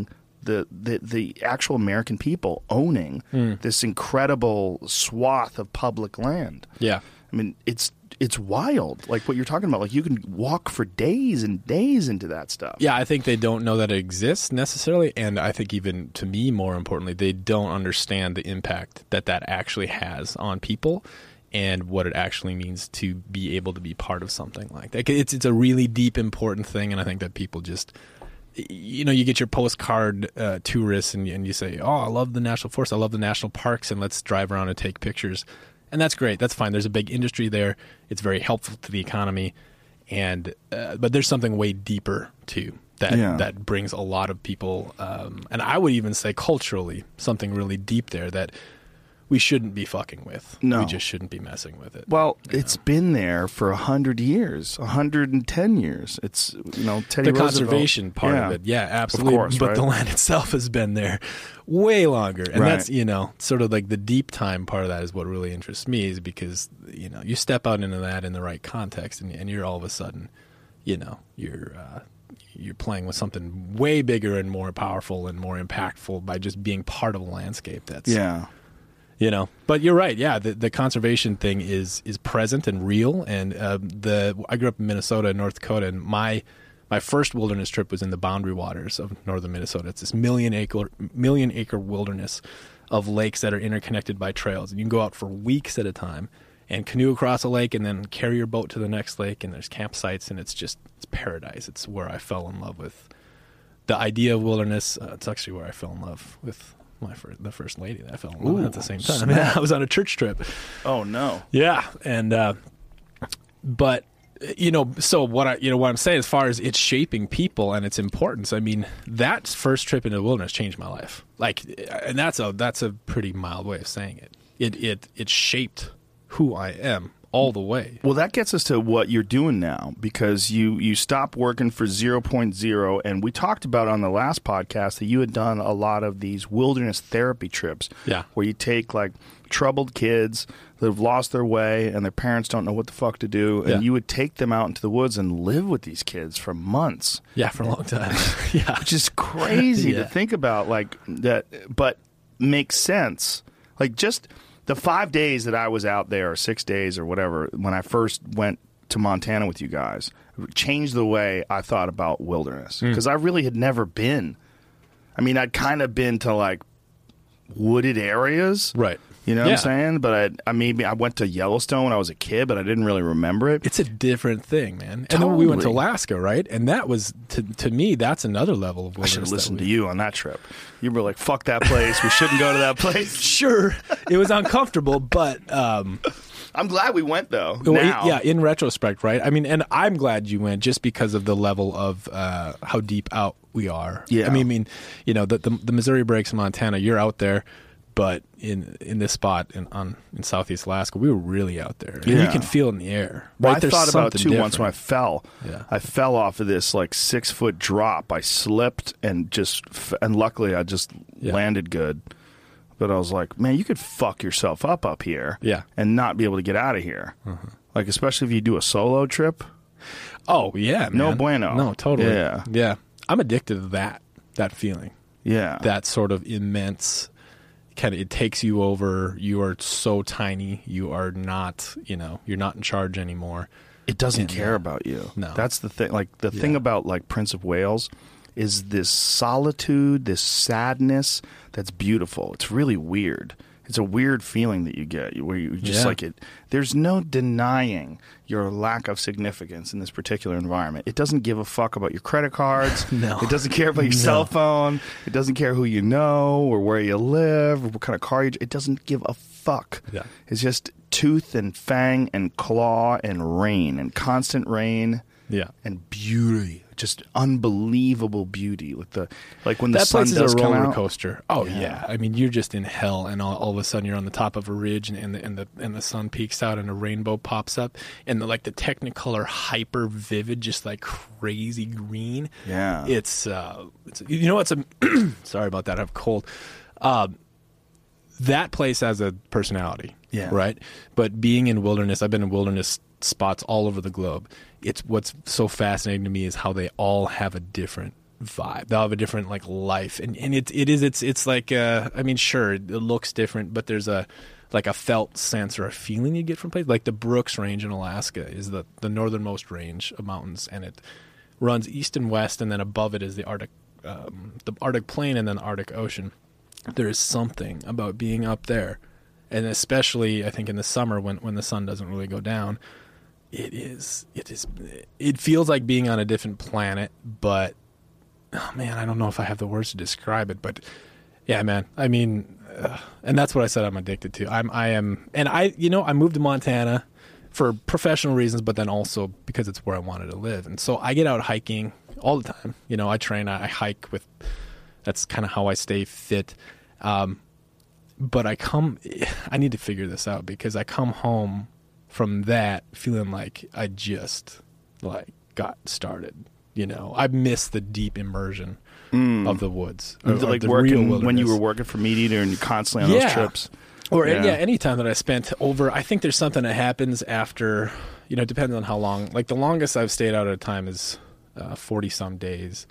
the actual American people owning this incredible swath of public land. Yeah. I mean, it's wild. Like what you're talking about. Like you can walk for days and days into that stuff. Yeah, I think they don't know that it exists necessarily, and I think even to me, more importantly, they don't understand the impact that actually has on people and what it actually means to be able to be part of something like that. It's a really deep, important thing, and I think that people just, you get your postcard tourists and you say, oh, I love the national forest, I love the national parks, and let's drive around and take pictures. And that's great. That's fine. There's a big industry there. It's very helpful to the economy, and but there's something way deeper too that brings a lot of people, and I would even say culturally something really deep there that we shouldn't be fucking with. No. We just shouldn't be messing with it. Well, it's been there for 100 years, 110 years. It's, Teddy the Roosevelt. Conservation part of it. Yeah, absolutely. Of course, but right? the land itself has been there way longer. And Right. that's, sort of like the deep time part of that is what really interests me, is because, you step out into that in the right context and you're all of a sudden, you're playing with something way bigger and more powerful and more impactful by just being part of a landscape that's... Yeah. But you're right. Yeah, the conservation thing is present and real. And I grew up in Minnesota and North Dakota, and my first wilderness trip was in the boundary waters of northern Minnesota. It's this million acre wilderness of lakes that are interconnected by trails, and you can go out for weeks at a time and canoe across a lake, and then carry your boat to the next lake. And there's campsites, and it's paradise. It's where I fell in love with the idea of wilderness. It's actually where I fell in love with the first lady that I fell in love with at the same time. I mean, I was on a church trip. Oh no. Yeah, and but so what I'm saying as far as it's shaping people and its importance. I mean, that first trip into the wilderness changed my life. Like, and that's a pretty mild way of saying it. It shaped who I am all the way. Well, that gets us to what you're doing now, because you stopped working for 0.0, and we talked about on the last podcast that you had done a lot of these wilderness therapy trips, where you take like troubled kids that have lost their way and their parents don't know what the fuck to do, and you would take them out into the woods and live with these kids for months. Yeah, for a long time. Which is crazy to think about, like that, but makes sense. Like just the 5 days that I was out there, or 6 days or whatever, when I first went to Montana with you guys, changed the way I thought about wilderness. Because I really had never been. I mean, I'd kind of been to like wooded areas. Right. You know what I'm saying? But I went to Yellowstone when I was a kid, but I didn't really remember it. It's a different thing, man. And Totally. then we went to Alaska, right? And that was, to me, that's another level of wilderness. I should have listened to you on that trip. You were like, fuck that place. We shouldn't go to that place. Sure. It was uncomfortable, but... I'm glad we went, though. Yeah, in retrospect, right? I mean, and I'm glad you went just because of the level of how deep out we are. Yeah. I mean, the Missouri Breaks in Montana, you're out there, but in this spot in Southeast Alaska, we were really out there. And you can feel it in the air. Well, right? I thought about too different. once when I fell. Yeah. I fell off of this like 6 foot drop. I slipped and and luckily I just landed good. But I was like, man, you could fuck yourself up here, and not be able to get out of here. Like especially if you do a solo trip. Oh yeah, man. No bueno. No, totally. Yeah. I'm addicted to that feeling. Yeah. That sort of immense. It takes you over. You are so tiny. You are not, you're not in charge anymore. It doesn't care about you. No. That's the thing. Like the thing about like Prince of Wales is this solitude, this sadness that's beautiful. It's really weird. It's a weird feeling that you get where you just like it. There's no denying your lack of significance in this particular environment. It doesn't give a fuck about your credit cards. No. It doesn't care about your cell phone. It doesn't care who you know or where you live or what kind of car it doesn't give a fuck. Yeah. It's just tooth and fang and claw and rain and constant rain. Yeah. And beauty. Just unbelievable beauty, like when the that sun place does is a come roller out. coaster. Oh yeah, I mean you're just in hell, and all of a sudden you're on the top of a ridge, and the sun peeks out, and a rainbow pops up, and the Technicolor hyper vivid, just like crazy green. Yeah, it's sorry about that. I have a cold. That place has a personality. Yeah, right. But being in wilderness, I've been in wilderness spots all over the globe. It's what's so fascinating to me is how they all have a different vibe. They'll have a different like life, and it's like I mean, sure, it looks different, but there's a felt sense or a feeling you get from places. Like the Brooks Range in Alaska is the northernmost range of mountains, and it runs east and west, and then above it is the Arctic Plain, and then the Arctic Ocean. There is something about being up there, and especially I think in the summer when the sun doesn't really go down. It feels like being on a different planet, but oh man, I don't know if I have the words to describe it, but yeah, man. I mean, and that's what I said I'm addicted to. I moved to Montana for professional reasons, but then also because it's where I wanted to live. And so I get out hiking all the time. You know, I train, I hike that's kind of how I stay fit. But I need to figure this out because I come home from that feeling like I just like got started. You know, I miss the deep immersion of the woods. Like working when you were working for Meat Eater and you're constantly on those trips. Or any time that I spent over. I think there's something that happens after. You know, it depends on how long. Like the longest I've stayed out at a time is 40 some days.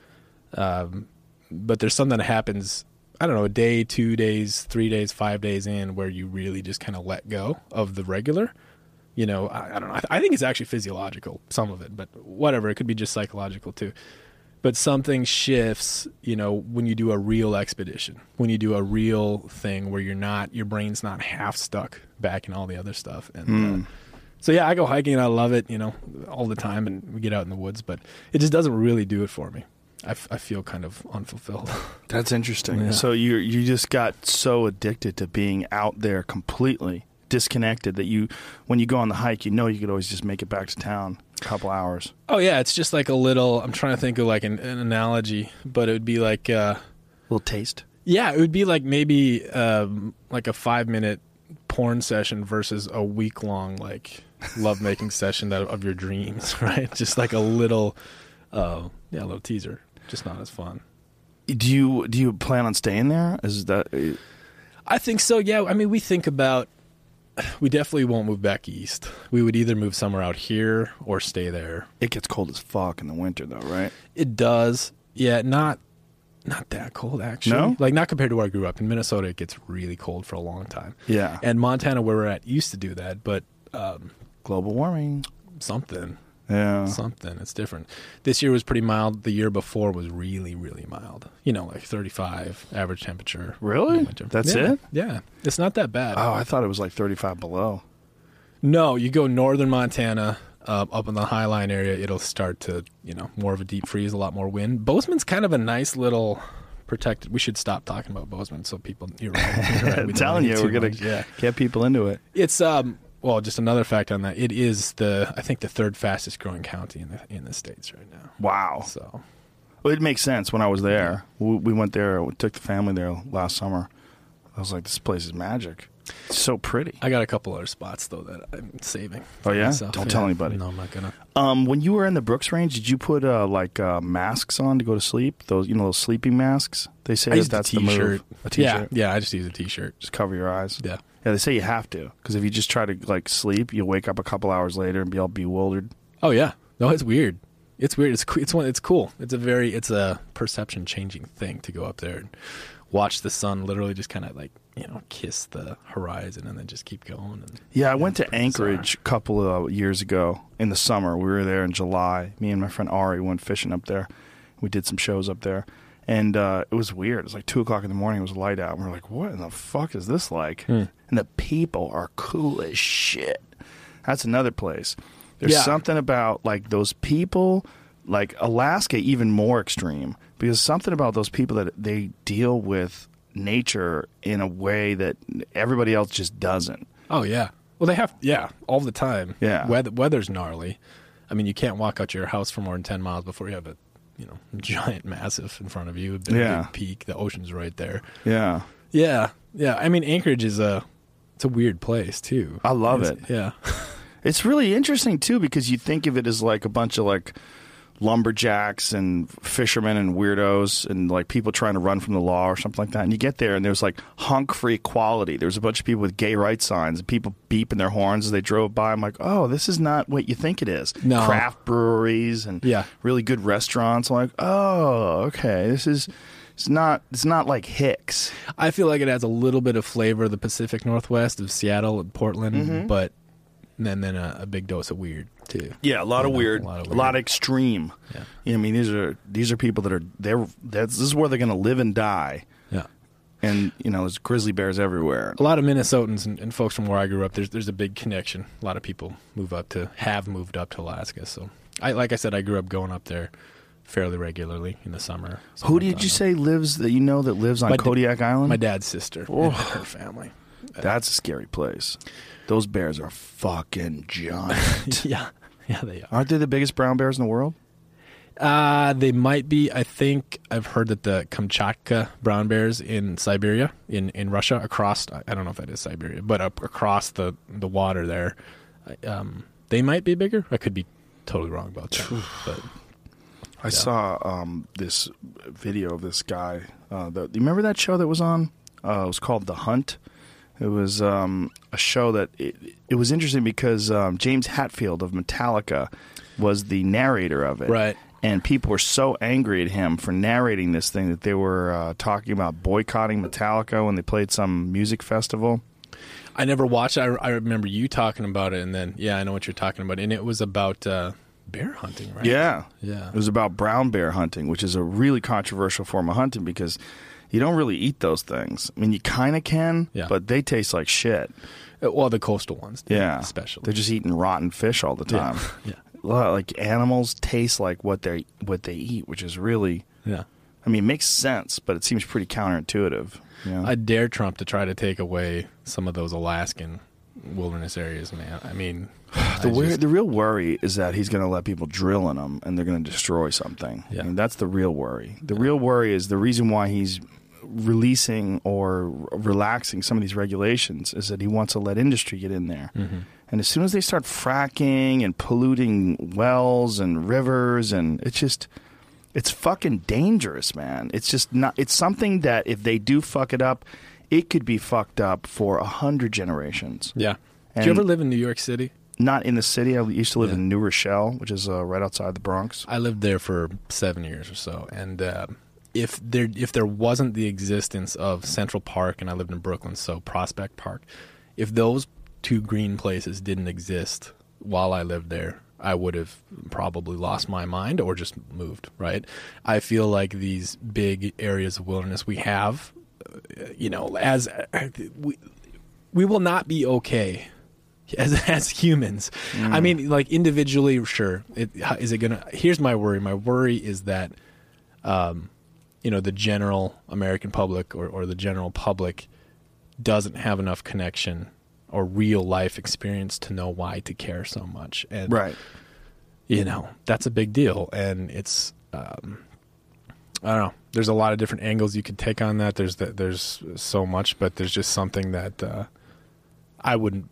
But there's something that happens. I don't know, a day, 2 days, 3 days, 5 days in where you really just kind of let go of the regular. You know, I don't know. I think it's actually physiological, some of it, but whatever. It could be just psychological too. But something shifts, you know, when you do a real expedition, when you do a real thing where your brain's not half stuck back in all the other stuff. And so, yeah, I go hiking and I love it, you know, all the time, and we get out in the woods, but it just doesn't really do it for me. I feel kind of unfulfilled. That's interesting. Yeah. So you just got so addicted to being out there completely disconnected that when you go on the hike, you know you could always just make it back to town a couple hours. Oh yeah, it's just like a little. I'm trying to think of like an analogy, but it would be like a little taste. Yeah, it would be like maybe like a 5-minute porn session versus a week-long like lovemaking session of your dreams, right? Just like a little little teaser. Just not as fun. Do you plan on staying there? Is that? I think so. Yeah. I mean, we definitely won't move back east. We would either move somewhere out here or stay there. It gets cold as fuck in the winter, though, right? It does. Yeah. Not that cold, actually. No? Like not compared to where I grew up in Minnesota. It gets really cold for a long time. Yeah. And Montana, where we're at, used to do that, but global warming. Something. Yeah. Something. It's different. This year was pretty mild. The year before was really, really mild. You know, like 35 average temperature. Really? That's it? Yeah. It's not that bad. Oh, I thought it was like 35 below. No, you go northern Montana, up in the Highline area, it'll start to, you know, more of a deep freeze, a lot more wind. Bozeman's kind of a nice little protected. We should stop talking about Bozeman so people, you're right. I'm telling you, we're going to get people into it. It's, well, just another fact on that. It is I think the third fastest growing county in the States right now. Wow. So, well, it makes sense. When I was there, we went there. We took the family there last summer. I was like, this place is magic. It's so pretty. I got a couple other spots though that I'm saving. Oh yeah? Myself. Don't tell anybody. No, I'm not gonna. When you were in the Brooks Range, did you put masks on to go to sleep? Those sleeping masks. They say that's the move. A t-shirt. Yeah. I just use a t-shirt. Just cover your eyes. Yeah. Yeah, they say you have to, because if you just try to like sleep, you'll wake up a couple hours later and be all bewildered. Oh yeah, no, it's weird. It's weird. It's cool. It's a perception changing thing to go up there and watch the sun literally just kind of like, you know, kiss the horizon and then just keep going. And, yeah, I went to Anchorage a couple of years ago in the summer. We were there in July. Me and my friend Ari went fishing up there. We did some shows up there. And it was weird. It was like 2 o'clock in the morning. It was light out. And we were like, what in the fuck is this like? And the people are cool as shit. That's another place. There's something about like those people, like Alaska, even more extreme. Because something about those people that they deal with nature in a way that everybody else just doesn't. Oh, yeah. Well, they have, all the time. Yeah. Weather's gnarly. I mean, you can't walk out your house for more than 10 miles before you have a giant massive in front of you, a big peak. The ocean's right there. Yeah. Yeah. Yeah. I mean, Anchorage is it's a weird place too. I love it. Yeah. It's really interesting too, because you think of it as like a bunch of like lumberjacks and fishermen and weirdos and like people trying to run from the law or something like that. And you get there and there's like hunk for equality. There's a bunch of people with gay rights signs and people beeping their horns as they drove by. I'm like, oh, this is not what you think it is. No. Craft breweries and really good restaurants. I'm like, oh, okay, this is. It's not like Hicks. I feel like it adds a little bit of flavor of the Pacific Northwest of Seattle and Portland, but then a big dose of weird too. Yeah, a lot of weird, a lot of extreme. Yeah, I mean these are people that are this is where they're going to live and die. Yeah, and there's grizzly bears everywhere. A lot of Minnesotans and folks from where I grew up. There's a big connection. A lot of people have moved up to Alaska. So like I said, I grew up going up there fairly regularly in the summer. Who did you say lives on Kodiak Island? My dad's sister and her family. That's a scary place. Those bears are fucking giant. Yeah, they are. Aren't they the biggest brown bears in the world? They might be. I think I've heard that the Kamchatka brown bears in Siberia, in Russia, across, I don't know if that is Siberia, but across the water there, they might be bigger. I could be totally wrong about that. But I saw this video of this guy. You remember that show that was on? It was called The Hunt. It was a show that it was interesting because James Hetfield of Metallica was the narrator of it. Right. And people were so angry at him for narrating this thing that they were talking about boycotting Metallica when they played some music festival. I never watched it. I remember you talking about it, and then, I know what you're talking about. And it was about bear hunting, right? Yeah. It was about brown bear hunting, which is a really controversial form of hunting because you don't really eat those things. I mean, you kind of can, but they taste like shit. Well, the coastal ones do, especially. They're just eating rotten fish all the time. Yeah. Like animals taste like what they eat, which is really... Yeah. I mean, it makes sense, but it seems pretty counterintuitive. I dare Trump to try to take away some of those Alaskan wilderness areas, man. I mean... The real worry is that he's going to let people drill in them and they're going to destroy something. Yeah. I mean, that's the real worry. The real worry is the reason why he's releasing or relaxing some of these regulations is that he wants to let industry get in there. Mm-hmm. And as soon as they start fracking and polluting wells and rivers, and it's fucking dangerous, man. It's just not. It's something that if they do fuck it up, it could be fucked up for 100 generations. Yeah. Did you ever live in New York City? Not in the city. I used to live in New Rochelle, which is right outside the Bronx. I lived there for 7 years or so, and if there wasn't the existence of Central Park, and I lived in Brooklyn, so Prospect Park, if those two green places didn't exist while I lived there, I would have probably lost my mind or just moved, right? I feel like these big areas of wilderness we have, as we will not be okay as humans. I mean, like individually, sure. Here's my worry. My worry is that, the general American public or the general public doesn't have enough connection or real life experience to know why to care so much. And, right. That's a big deal. And it's, I don't know. There's a lot of different angles you could take on that. There's so much, but there's just something that, I wouldn't,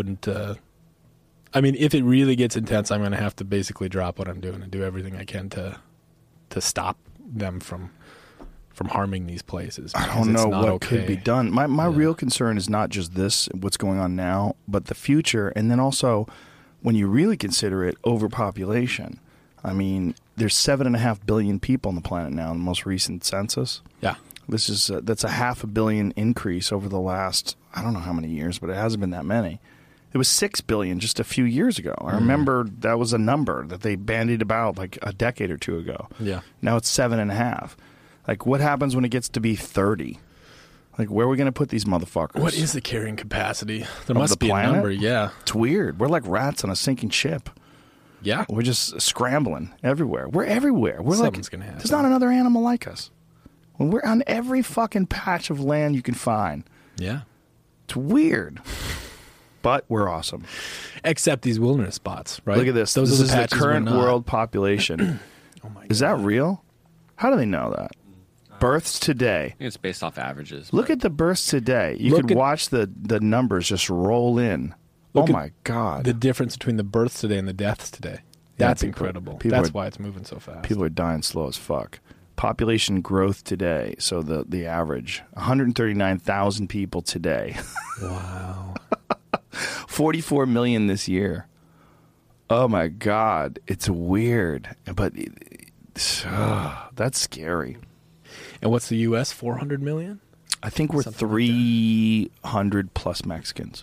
I mean, if it really gets intense, I'm going to have to basically drop what I'm doing and do everything I can to stop them from harming these places. I don't know what could be done. My real concern is not just what's going on now, but the future. And then also when you really consider it, overpopulation. I mean, there's 7.5 billion people on the planet now in the most recent census. Yeah. That's a 500 million increase over the last, I don't know how many years, but it hasn't been that many. It was 6 billion just a few years ago. I remember that was a number that they bandied about like a decade or two ago. Yeah. Now it's 7.5. Like, what happens when it gets to be 30? Like, where are we going to put these motherfuckers? What is the carrying capacity? There must be a number, yeah. It's weird. We're like rats on a sinking ship. Yeah. We're just scrambling everywhere. We're everywhere. We're Something's going to happen. There's not another animal like us. When we're on every fucking patch of land you can find. Yeah. It's weird. But we're awesome. Except these wilderness spots, right? Look at this. This is the current world population. Oh my God. Is that real? How do they know that? Births today. I think it's based off averages. Look at the births today. You could watch the numbers just roll in. Oh my God. The difference between the births today and the deaths today. That's people- incredible. people That's are- why it's moving so fast. People are dying slow as fuck. Population growth today, so the average, 139,000 people today. Wow. 44 million this year. Oh my God, it's weird, but that's scary. And what's the U.S.? 400 million? I think we're Something like that. 300 plus Mexicans.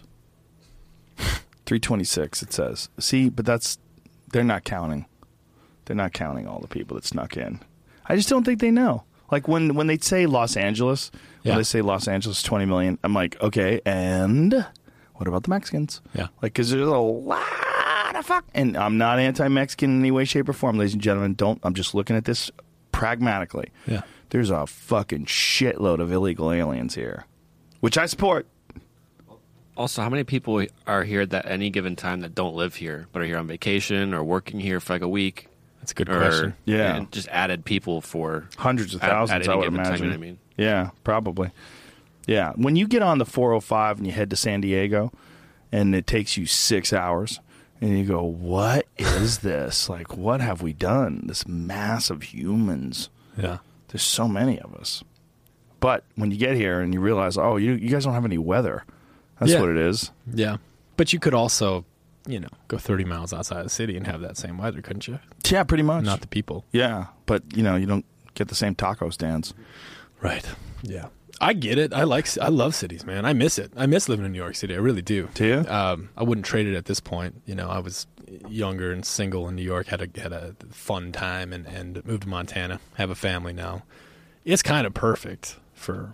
326, it says. See, but they're not counting. They're not counting all the people that snuck in. I just don't think they know. Like when they say Los Angeles, Yeah. when they say Los Angeles 20 million, I'm like, okay, and what about the Mexicans? Yeah. Like, because there's a lot of fuck. And I'm not anti-Mexican in any way, shape, or form, ladies and gentlemen. I'm just looking at this pragmatically. Yeah. There's a fucking shitload of illegal aliens here, which I support. Also, how many people are here at any given time that don't live here, but are here on vacation or working here for like a week? That's a good Or, question. Yeah. and just added people for Hundreds of at thousands, any I would given time, imagine. you know what I mean? Yeah, probably. Yeah. When you get on the 405 and you head to San Diego and it takes you 6 hours and you go, what is this? Like, what have we done? This mass of humans. Yeah. There's so many of us. But when you get here and you realize, oh, you guys don't have any weather. That's Yeah. what it is. Yeah. But you could also, go 30 miles outside the city and have that same weather, couldn't you? Yeah, pretty much. Not the people. Yeah, but, you don't get the same taco stands. Right. Yeah. I get it. I love cities, man. I miss it. I miss living in New York City. I really do. Do you? I wouldn't trade it at this point. I was younger and single in New York, had a fun time, and moved to Montana. Have a family now. It's kind of perfect for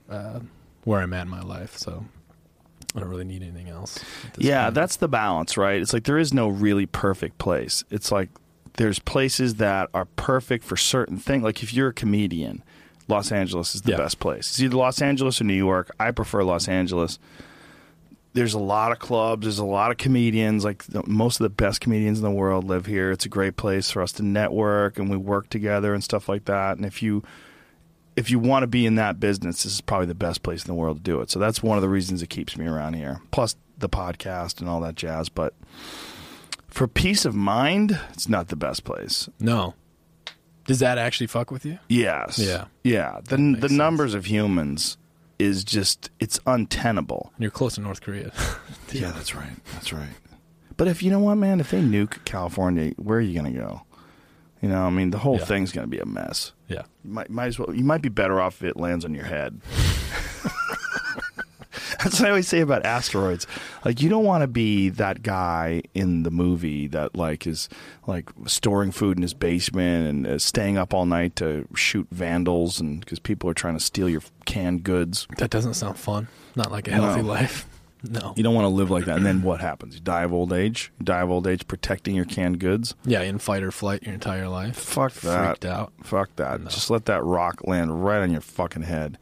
where I'm at in my life. So I don't really need anything else. at this Yeah, point. that's the balance, right? It's like there is no really perfect place. It's like there's places that are perfect for certain things. Like if you're a comedian, Los Angeles is the Yeah. best place. It's either Los Angeles or New York. I prefer Los Angeles. There's a lot of clubs. There's a lot of comedians. Like most of the best comedians in the world live here. It's a great place for us to network and we work together and stuff like that. And if you want to be in that business, this is probably the best place in the world to do it. So that's one of the reasons it keeps me around here. Plus the podcast and all that jazz. But for peace of mind, it's not the best place. No. Does that actually fuck with you? Yes. Yeah. Yeah. The sense. numbers of humans is just, it's untenable. And you're close to North Korea. Yeah, that's right. That's right. But if, you know what, man, if they nuke California, where are you going to go? The whole Yeah. thing's going to be a mess. Yeah. You might be better off if it lands on your head. That's what I always say about asteroids. Like, you don't want to be that guy in the movie that is storing food in his basement and staying up all night to shoot vandals, and because people are trying to steal your canned goods. That doesn't sound fun. Not like a healthy No. life. No. You don't want to live like that. And then what happens? You die of old age. You die of old age protecting your canned goods. Yeah, in fight or flight your entire life. Fuck that. Freaked out. Fuck that. No. Just let that rock land right on your fucking head.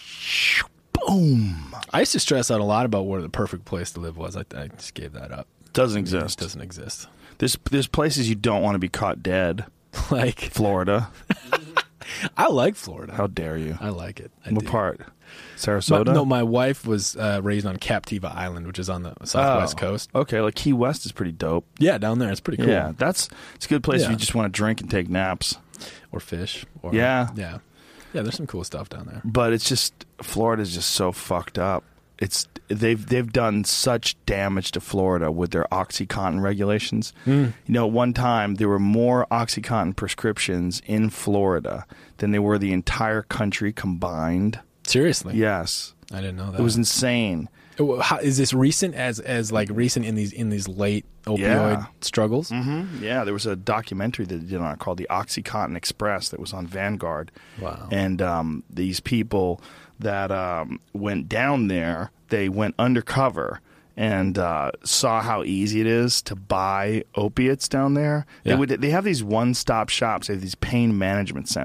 Boom. I used to stress out a lot about where the perfect place to live was. I just gave that up. Doesn't It exist. doesn't exist. There's places you don't want to be caught dead. Like, Florida. I like Florida. How dare you? I like it. I What do. part? Sarasota? My wife was raised on Captiva Island, which is on the southwest coast. Okay, like Key West is pretty dope. Yeah, down there. It's pretty cool. Yeah, it's a good place if Yeah. you just want to drink and take naps. Or fish. Or, Yeah. Yeah. Yeah, there's some cool stuff down there. But it's just Florida's just so fucked up. They've done such damage to Florida with their OxyContin regulations. One time there were more OxyContin prescriptions in Florida than there were the entire country combined. Seriously? Yes, I didn't know that. it was insane. How, is this recent as like recent in these late opioid Yeah. struggles? Yeah, there was a documentary that they did on it called the OxyContin Express that was on Vanguard. Wow. And these people that went down there, they went undercover and saw how easy it is to buy opiates down there. Yeah. They have these one-stop shops. They have these pain management centers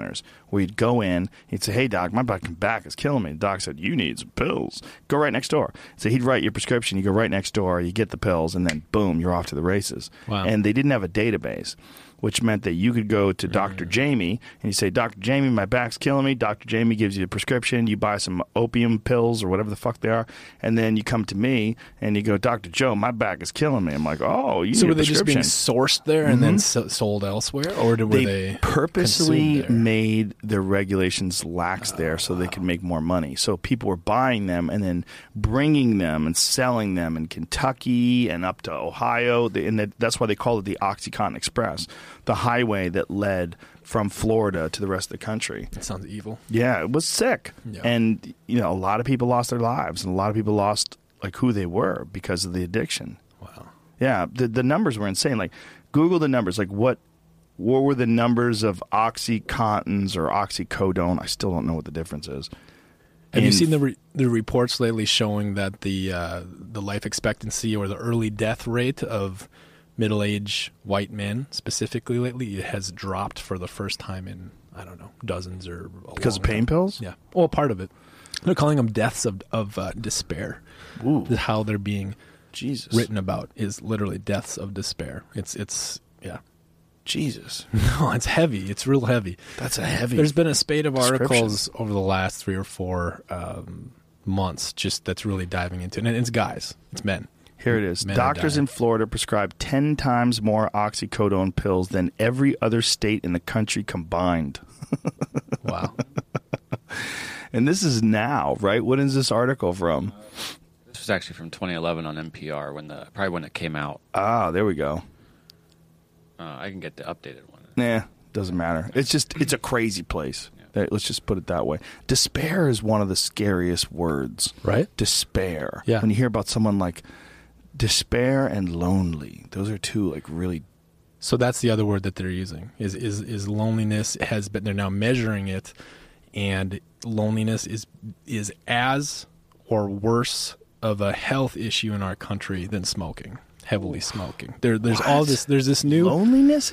where you'd go in, he'd say, hey, doc, my back is killing me. The doc said, you need some pills. Go right next door. So he'd write your prescription. You go right next door, you get the pills, and then boom, you're off to the races. Wow. And they didn't have a database, which meant that you could go to Dr. Jamie and you say, Dr. Jamie, my back's killing me. Dr. Jamie gives you a prescription. You buy some opium pills or whatever the fuck they are. And then you come to me and you go, Dr. Joe, my back is killing me. I'm like, oh, you So need were a they just being prescription. sourced there and then sold elsewhere? Or were they purposely consumed there? made their regulations lax there so they could make more money. So people were buying them and then bringing them and selling them in Kentucky and up to Ohio. That's why they call it the OxyContin Express, the highway that led from Florida to the rest of the country. That sounds evil. Yeah, it was sick. Yeah. And, a lot of people lost their lives and a lot of people lost like who they were because of the addiction. Wow. Yeah, the numbers were insane. Like, Google the numbers. Like, what were the numbers of OxyContins or oxycodone? I still don't know what the difference is. Have you seen the reports lately showing that the life expectancy or the early death rate of middle-aged white men specifically lately, it has dropped for the first time in, I don't know, dozens or a Because of long pain time. pills? Yeah. Well, part of it. They're calling them deaths of despair. Ooh. How they're being Jesus. written about is literally deaths of despair. It's yeah. Jesus. No, it's heavy. It's real heavy. That's a heavy There's been a spate of description. articles over the last 3 or 4 months just that's really diving into it. And it's guys. It's men. Here it is. Men are Doctors dying. in Florida prescribe 10 times more oxycodone pills than every other state in the country combined. Wow. And this is now, right? When is this article from? This was actually from 2011 on NPR probably when it came out. Ah, there we go. I can get the updated one. Nah, doesn't matter. It's a crazy place. Let's just put it that way. Despair is one of the scariest words. Right? Despair. Yeah. When you hear about someone like despair and lonely, those are two like really. So that's the other word that they're using is loneliness has been, they're now measuring it, and loneliness is as or worse of a health issue in our country than smoking. Heavily smoking. There's all this. There's this new Loneliness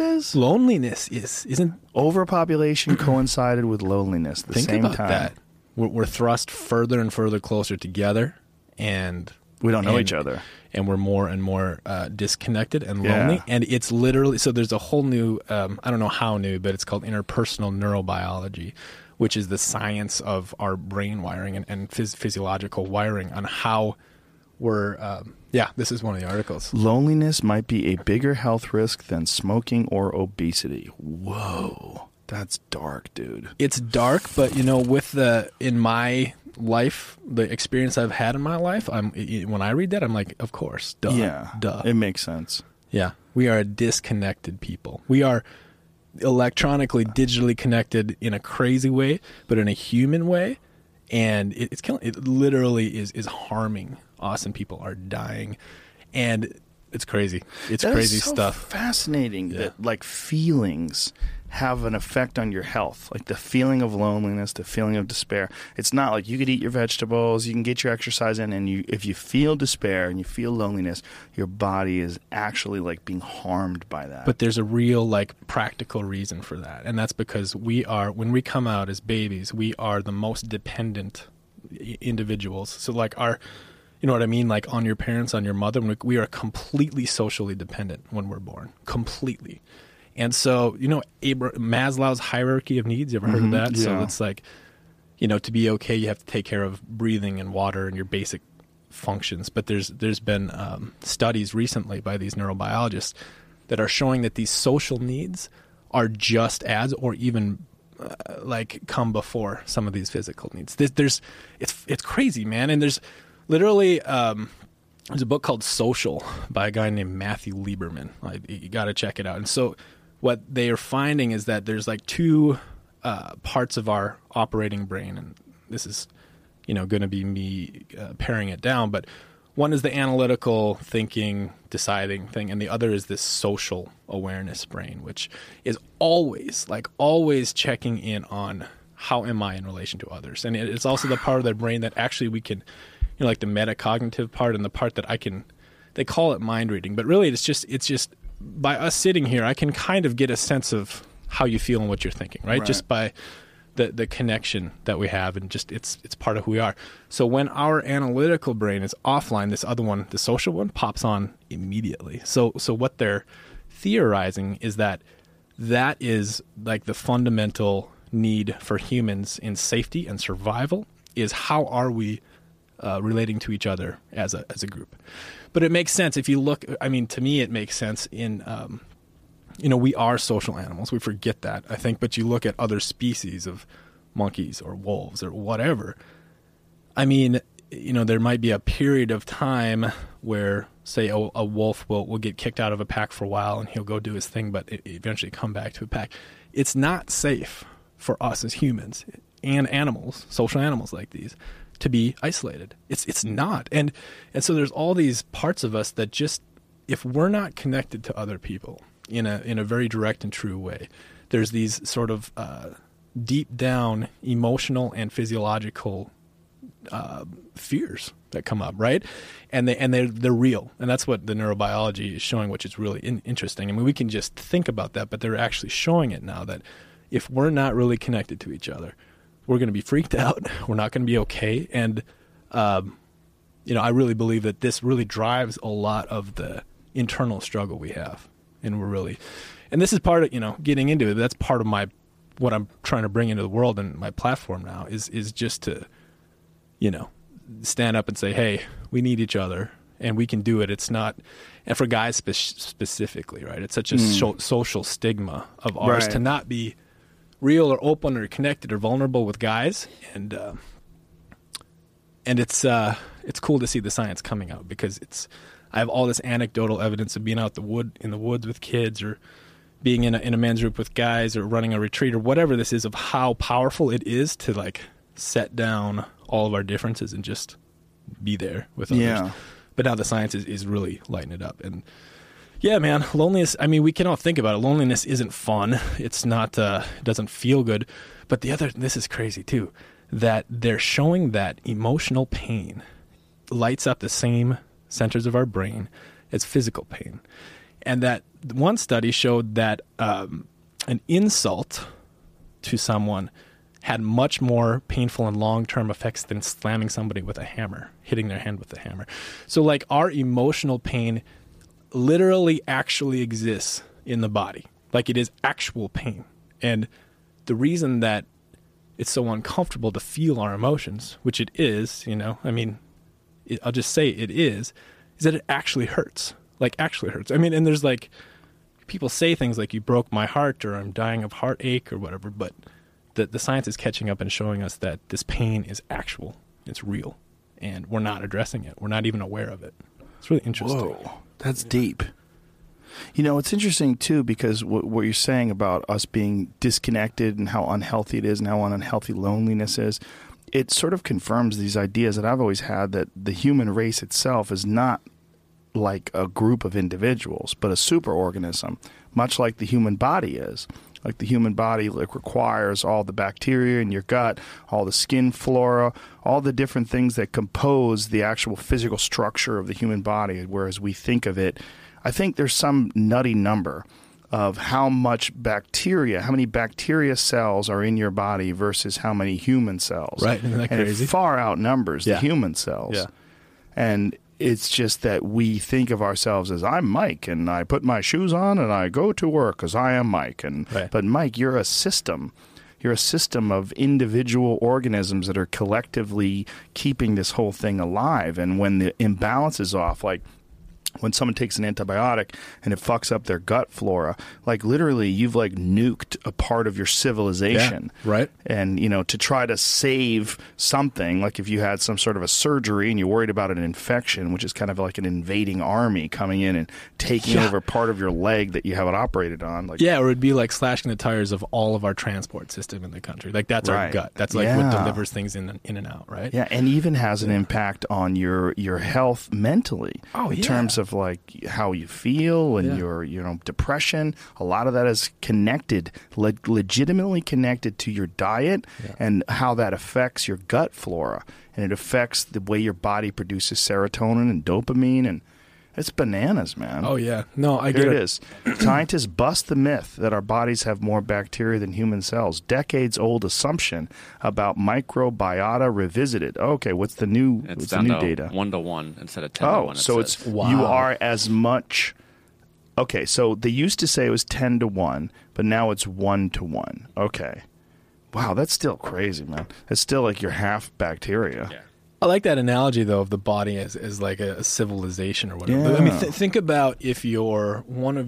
isn't overpopulation coincided with loneliness at the think same about time. that. We're thrust further and further closer together, and We don't know each other. and we're more and more disconnected and Yeah. lonely. And it's literally so. There's a whole new. I don't know how new, but it's called interpersonal neurobiology, which is the science of our brain wiring and physiological wiring on how we're. This is one of the articles. Loneliness might be a bigger health risk than smoking or obesity. Whoa. That's dark, dude. It's dark, but in my life, the experience I've had in my life, when I read that, I'm like, of course, duh, Yeah. duh. It makes sense. Yeah, we are a disconnected people. We are electronically, digitally connected in a crazy way, but in a human way, and it's killing. It literally is harming us, and people are dying, and it's crazy. It's That crazy is so stuff. Fascinating Yeah. that like feelings have an effect on your health. Like the feeling of loneliness, the feeling of despair. It's not like you could eat your vegetables, you can get your exercise in, and if you feel despair and you feel loneliness, your body is actually like being harmed by that. But there's a real practical reason for that, and that's because when we come out as babies, we are the most dependent individuals. So you know what I mean? Like on your parents, on your mother, we are completely socially dependent when we're born, completely. And so, Maslow's hierarchy of needs, you ever heard of that? Yeah. So it's like, to be okay, you have to take care of breathing and water and your basic functions. But there's been studies recently by these neurobiologists that are showing that these social needs are just as or even come before some of these physical needs. It's crazy, man. And there's literally there's a book called Social by a guy named Matthew Lieberman. You got to check it out. And so what they are finding is that there's two parts of our operating brain, and this is going to be me paring it down, but one is the analytical thinking, deciding thing, and the other is this social awareness brain, which is always checking in on how am I in relation to others. And it's also the part of the brain that actually we can, like the metacognitive part and the part that they call it mind reading, but really it's just by us sitting here, I can kind of get a sense of how you feel and what you're thinking, right? Right. Just by the connection that we have, and just it's part of who we are. So when our analytical brain is offline, this other one, the social one, pops on immediately. So what they're theorizing is that is like the fundamental need for humans in safety and survival, is how are we relating to each other as a group. But it makes sense if you look, I mean, to me it makes sense in we are social animals. We forget that, I think. But you look at other species of monkeys or wolves or whatever. I mean, there might be a period of time where, say, a wolf will get kicked out of a pack for a while and he'll go do his thing, but eventually come back to a pack. It's not safe for us as humans and animals, social animals like these, to be isolated. It's not. And so there's all these parts of us that just, if we're not connected to other people in a very direct and true way, there's these sort of deep down emotional and physiological fears that come up, right? And they're real, and that's what the neurobiology is showing, which is really interesting. I mean, we can just think about that, but they're actually showing it now, that if we're not really connected to each other, we're going to be freaked out. We're not going to be okay. And I really believe that this really drives a lot of the internal struggle we have. And this is part of, getting into it. That's part of what I'm trying to bring into the world and my platform now is just to, stand up and say, hey, we need each other and we can do it. It's not, and for guys specifically, right? It's such a social stigma of ours to not be real or open or connected or vulnerable with guys. And it's cool to see the science coming out, because I have all this anecdotal evidence of being out in the woods with kids, or being in a men's group with guys, or running a retreat, or whatever this is, of how powerful it is to like set down all of our differences and just be there with others. Yeah. But now the science is really lighting it up. And yeah, man, loneliness, I mean, we can all think about it. Loneliness isn't fun. It's not, it doesn't feel good. But this is crazy too, that they're showing that emotional pain lights up the same centers of our brain as physical pain. And that one study showed that an insult to someone had much more painful and long-term effects than slamming somebody with a hammer, hitting their hand with a hammer. So like our emotional pain literally actually exists in the body. Like it is actual pain. And the reason that it's so uncomfortable to feel our emotions, which it is, I'll just say it is that it actually hurts. Like actually hurts. I mean, and there's like, people say things like, you broke my heart, or I'm dying of heartache, or whatever, but the science is catching up and showing us that this pain is actual. It's real. And we're not addressing it. We're not even aware of it. It's really interesting. Whoa, that's deep. It's interesting too, because what you're saying about us being disconnected and how unhealthy it is and how unhealthy loneliness is, it sort of confirms these ideas that I've always had, that the human race itself is not like a group of individuals, but a superorganism, much like the human body is. Like the human body requires all the bacteria in your gut, all the skin flora, all the different things that compose the actual physical structure of the human body, whereas we think of it, I think there's some nutty number of how many bacteria cells are in your body versus how many human cells. Right, isn't that crazy? And it far outnumbers the human cells. Yeah. And it's just that we think of ourselves as, I'm Mike, and I put my shoes on and I go to work because I am Mike. But Mike, you're a system. You're a system of individual organisms that are collectively keeping this whole thing alive. And when the imbalance is off, like when someone takes an antibiotic and it fucks up their gut flora, like literally you've like nuked a part of your civilization. Yeah, right. And, to try to save something, like if you had some sort of a surgery and you're worried about an infection, which is kind of like an invading army coming in and taking over part of your leg that you have it operated on. Like, or it'd be like slashing the tires of all of our transport system in the country. Like that's our gut. That's like what delivers things in and out, right? Yeah, and even has an impact on your health mentally. In terms of like how you feel and your depression. A lot of that is connected, legitimately connected to your diet and how that affects your gut flora, and it affects the way your body produces serotonin and dopamine, and It's bananas, man. Oh, yeah. No, I get Here it. it is. Scientists bust the myth that our bodies have more bacteria than human cells. Decades-old assumption about microbiota revisited. Okay, what's the new, It's the down new to data? 1-to-1 instead of 10-to-1. Oh, so it's Wow. you are as much. Okay, so they used to say it was 10-to-1, but now it's 1-to-1. Okay. Wow, that's still crazy, man. It's still like you're half bacteria. Yeah. I like that analogy, though, of the body as like a civilization or whatever. Yeah. I mean, think about if one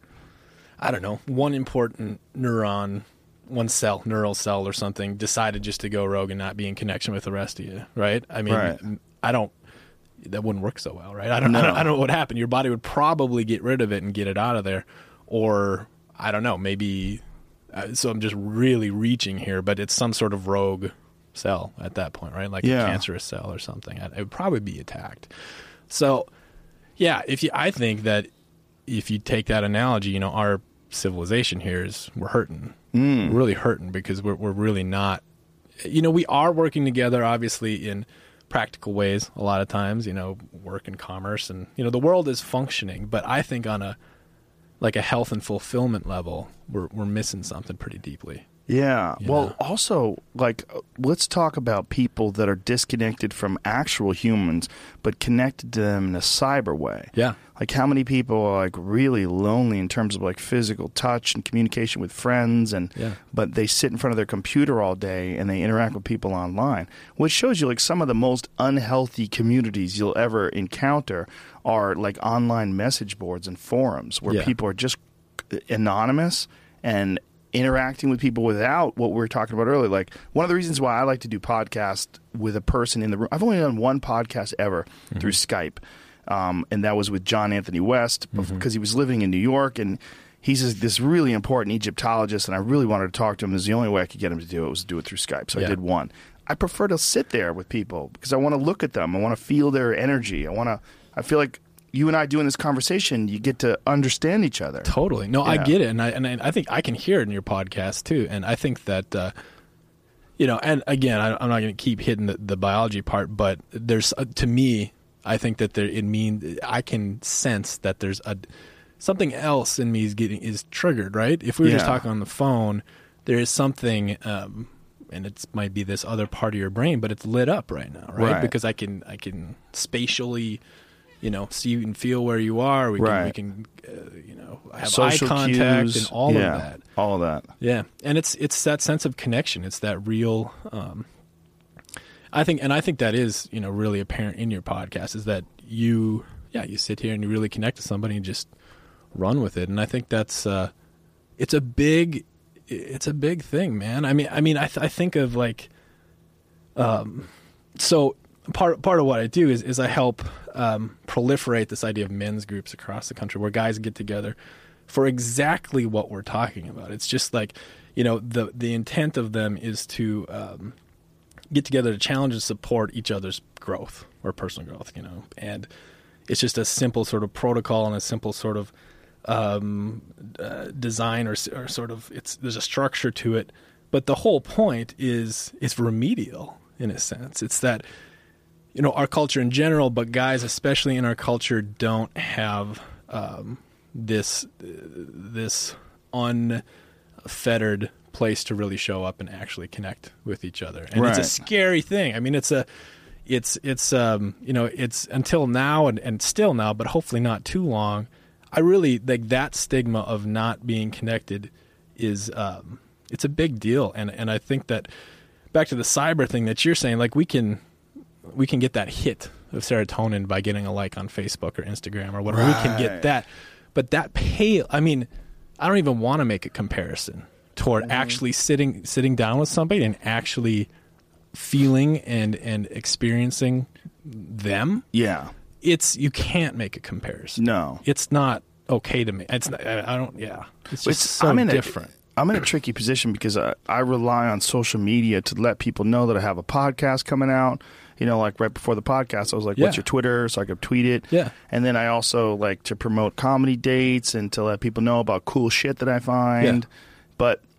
important neuron, neural cell or something, decided just to go rogue and not be in connection with the rest of you, right? I mean, Right. that wouldn't work so well, right? I don't know what would happen. Your body would probably get rid of it and get it out of there. Or, I don't know, maybe, so I'm just really reaching here, but it's some sort of rogue cell at that point, right? Like a cancerous cell or something. It would probably be attacked. So, yeah, I think that if you take that analogy, our civilization here we're hurting. We're really hurting because we're really not, we are working together, obviously, in practical ways a lot of times, work and commerce, and, the world is functioning, but I think on a health and fulfillment level, we're missing something pretty deeply. Yeah. Well, also, let's talk about people that are disconnected from actual humans, but connected to them in a cyber way. Yeah. Like, how many people are, really lonely in terms of, physical touch and communication with friends, but they sit in front of their computer all day and they interact with people online, which shows you, some of the most unhealthy communities you'll ever encounter are, online message boards and forums where people are just anonymous and interacting with people without what we were talking about earlier. One of the reasons why I like to do podcasts with a person in the room, I've only done one podcast ever through Skype, and that was with John Anthony West because he was living in New York, and he's this really important Egyptologist, and I really wanted to talk to him. It was the only way I could get him to do it was to do it through Skype, so I did one. I prefer to sit there with people because I want to look at them. I want to feel their energy. I feel like you and I doing this conversation, you get to understand each other. Totally. No, I get it. And I think I can hear it in your podcast too. And I think that, and again, I'm not going to keep hitting the biology part, but there's, to me, I think that I can sense that there's something else in me is triggered, right? If we were just talking on the phone, there is something, and it might be this other part of your brain, but it's lit up right now, right? Because I can spatially, see and feel where you are. We can have social eye contact cues, and all of that. All of that. Yeah, and it's that sense of connection. It's that real. I think that is really apparent in your podcast is that you sit here and you really connect to somebody and just run with it. And I think that's it's a big thing, man. I mean, I think of so. Part of what I do is I help proliferate this idea of men's groups across the country where guys get together for exactly what we're talking about. It's just the intent of them is to get together to challenge and support each other's growth or personal growth, and it's just a simple sort of protocol and a simple sort of design or sort of there's a structure to it, but the whole point is remedial in a sense. It's that our culture in general, but guys, especially in our culture, don't have this unfettered place to really show up and actually connect with each other. And it's a scary thing. I mean, it's until now and still now, but hopefully not too long. I really that stigma of not being connected is it's a big deal. And I think that back to the cyber thing that you're saying, we can get that hit of serotonin by getting a like on Facebook or Instagram or whatever. We can get that. But that I don't even want to make a comparison toward actually sitting down with somebody and actually feeling and experiencing them. Yeah. You can't make a comparison. No. It's not okay to me. It's not, It's just so different. I'm in a tricky position because I rely on social media to let people know that I have a podcast coming out. Right before the podcast, I was like, what's your Twitter? So I could tweet it. Yeah. And then I also like to promote comedy dates and to let people know about cool shit that I find. Yeah. But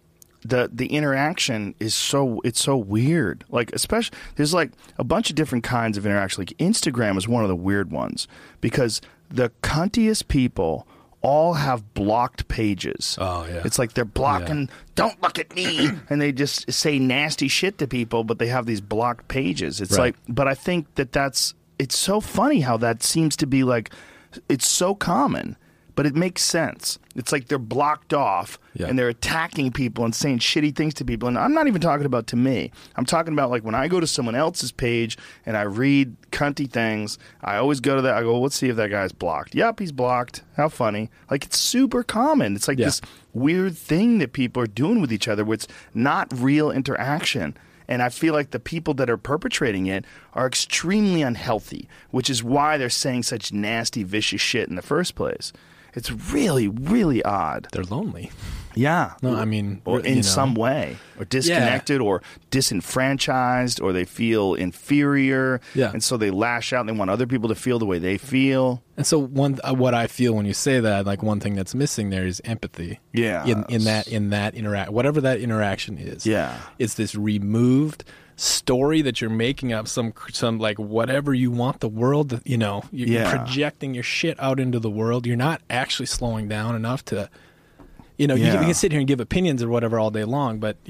the interaction is so weird. Like, especially there's like a bunch of different kinds of interaction. Like Instagram is one of the weird ones because the cuntiest people all have blocked pages. Oh, yeah. It's like they're blocking, don't look at me, and they just say nasty shit to people, but they have these blocked pages. It's Right. like, but I think it's so funny how that seems to be like, it's so common, but it makes sense. It's like they're blocked off and they're attacking people and saying shitty things to people. And I'm not even talking about to me. I'm talking about like when I go to someone else's page and I read cunty things, I always go to that. I go, let's see if that guy's blocked. Yep, he's blocked. How funny. Like it's super common. It's like this weird thing that people are doing with each other where it's not real interaction. And I feel like the people that are perpetrating it are extremely unhealthy, which is why they're saying such nasty, vicious shit in the first place. It's really, really odd. They're lonely. Yeah. No, I mean, or in some way, or disconnected, or disenfranchised, or they feel inferior. Yeah. And so they lash out and they want other people to feel the way they feel. And so what I feel when you say that, like one thing that's missing there is empathy. Yeah. In that whatever that interaction is. Yeah. It's this removed story that you're making up, some like whatever you want the world to, you're projecting your shit out into the world. You're not actually slowing down enough to, you can sit here and give opinions or whatever all day long, but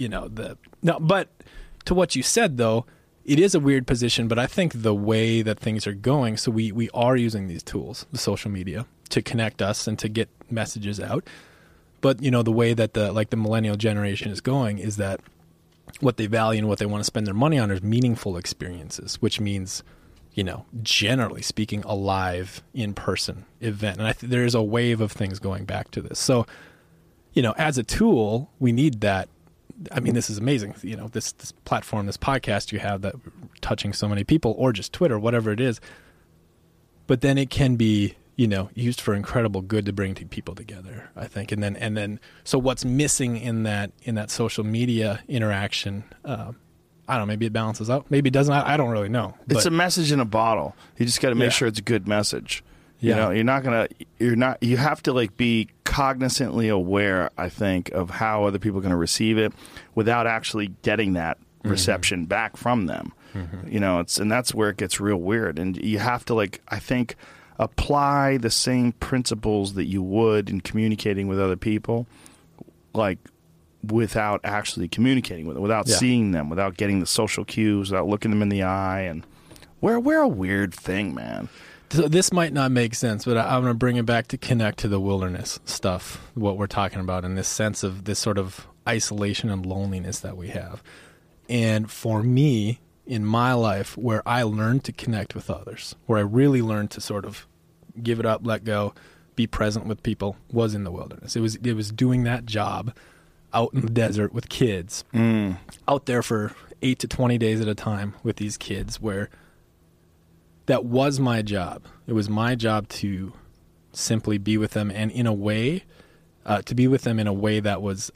but to what you said though, it is a weird position, but I think the way that things are going, so we are using these tools, the social media, to connect us and to get messages out. But the way that the millennial generation is going is that what they value and what they want to spend their money on is meaningful experiences, which means, generally speaking, a live in-person event. And there is a wave of things going back to this. So, as a tool, we need that. I mean, this is amazing. This platform, this podcast you have that touching so many people, or just Twitter, whatever it is. But then it can be, used for incredible good to bring people together, I think. And then, so what's missing in that social media interaction? I don't know. Maybe it balances out. Maybe it doesn't. I don't really know. It's a message in a bottle. You just got to make sure it's a good message. You have to be cognizantly aware, I think, of how other people are going to receive it without actually getting that reception back from them. Mm-hmm. And that's where it gets real weird. And you have to I think, apply the same principles that you would in communicating with other people, without actually communicating with them, without seeing them, without getting the social cues, without looking them in the eye. And we're a weird thing, man. So this might not make sense, but I'm going to bring it back to connect to the wilderness stuff, what we're talking about, in this sense of this sort of isolation and loneliness that we have. And for me, in my life, where I learned to connect with others, where I really learned to sort of give it up, let go, be present with people, was in the wilderness. It was doing that job out in the desert with kids, out there for 8 to 20 days at a time with these kids, where that was my job. It was my job to simply be with them, and in a way, to be with them in a way that was,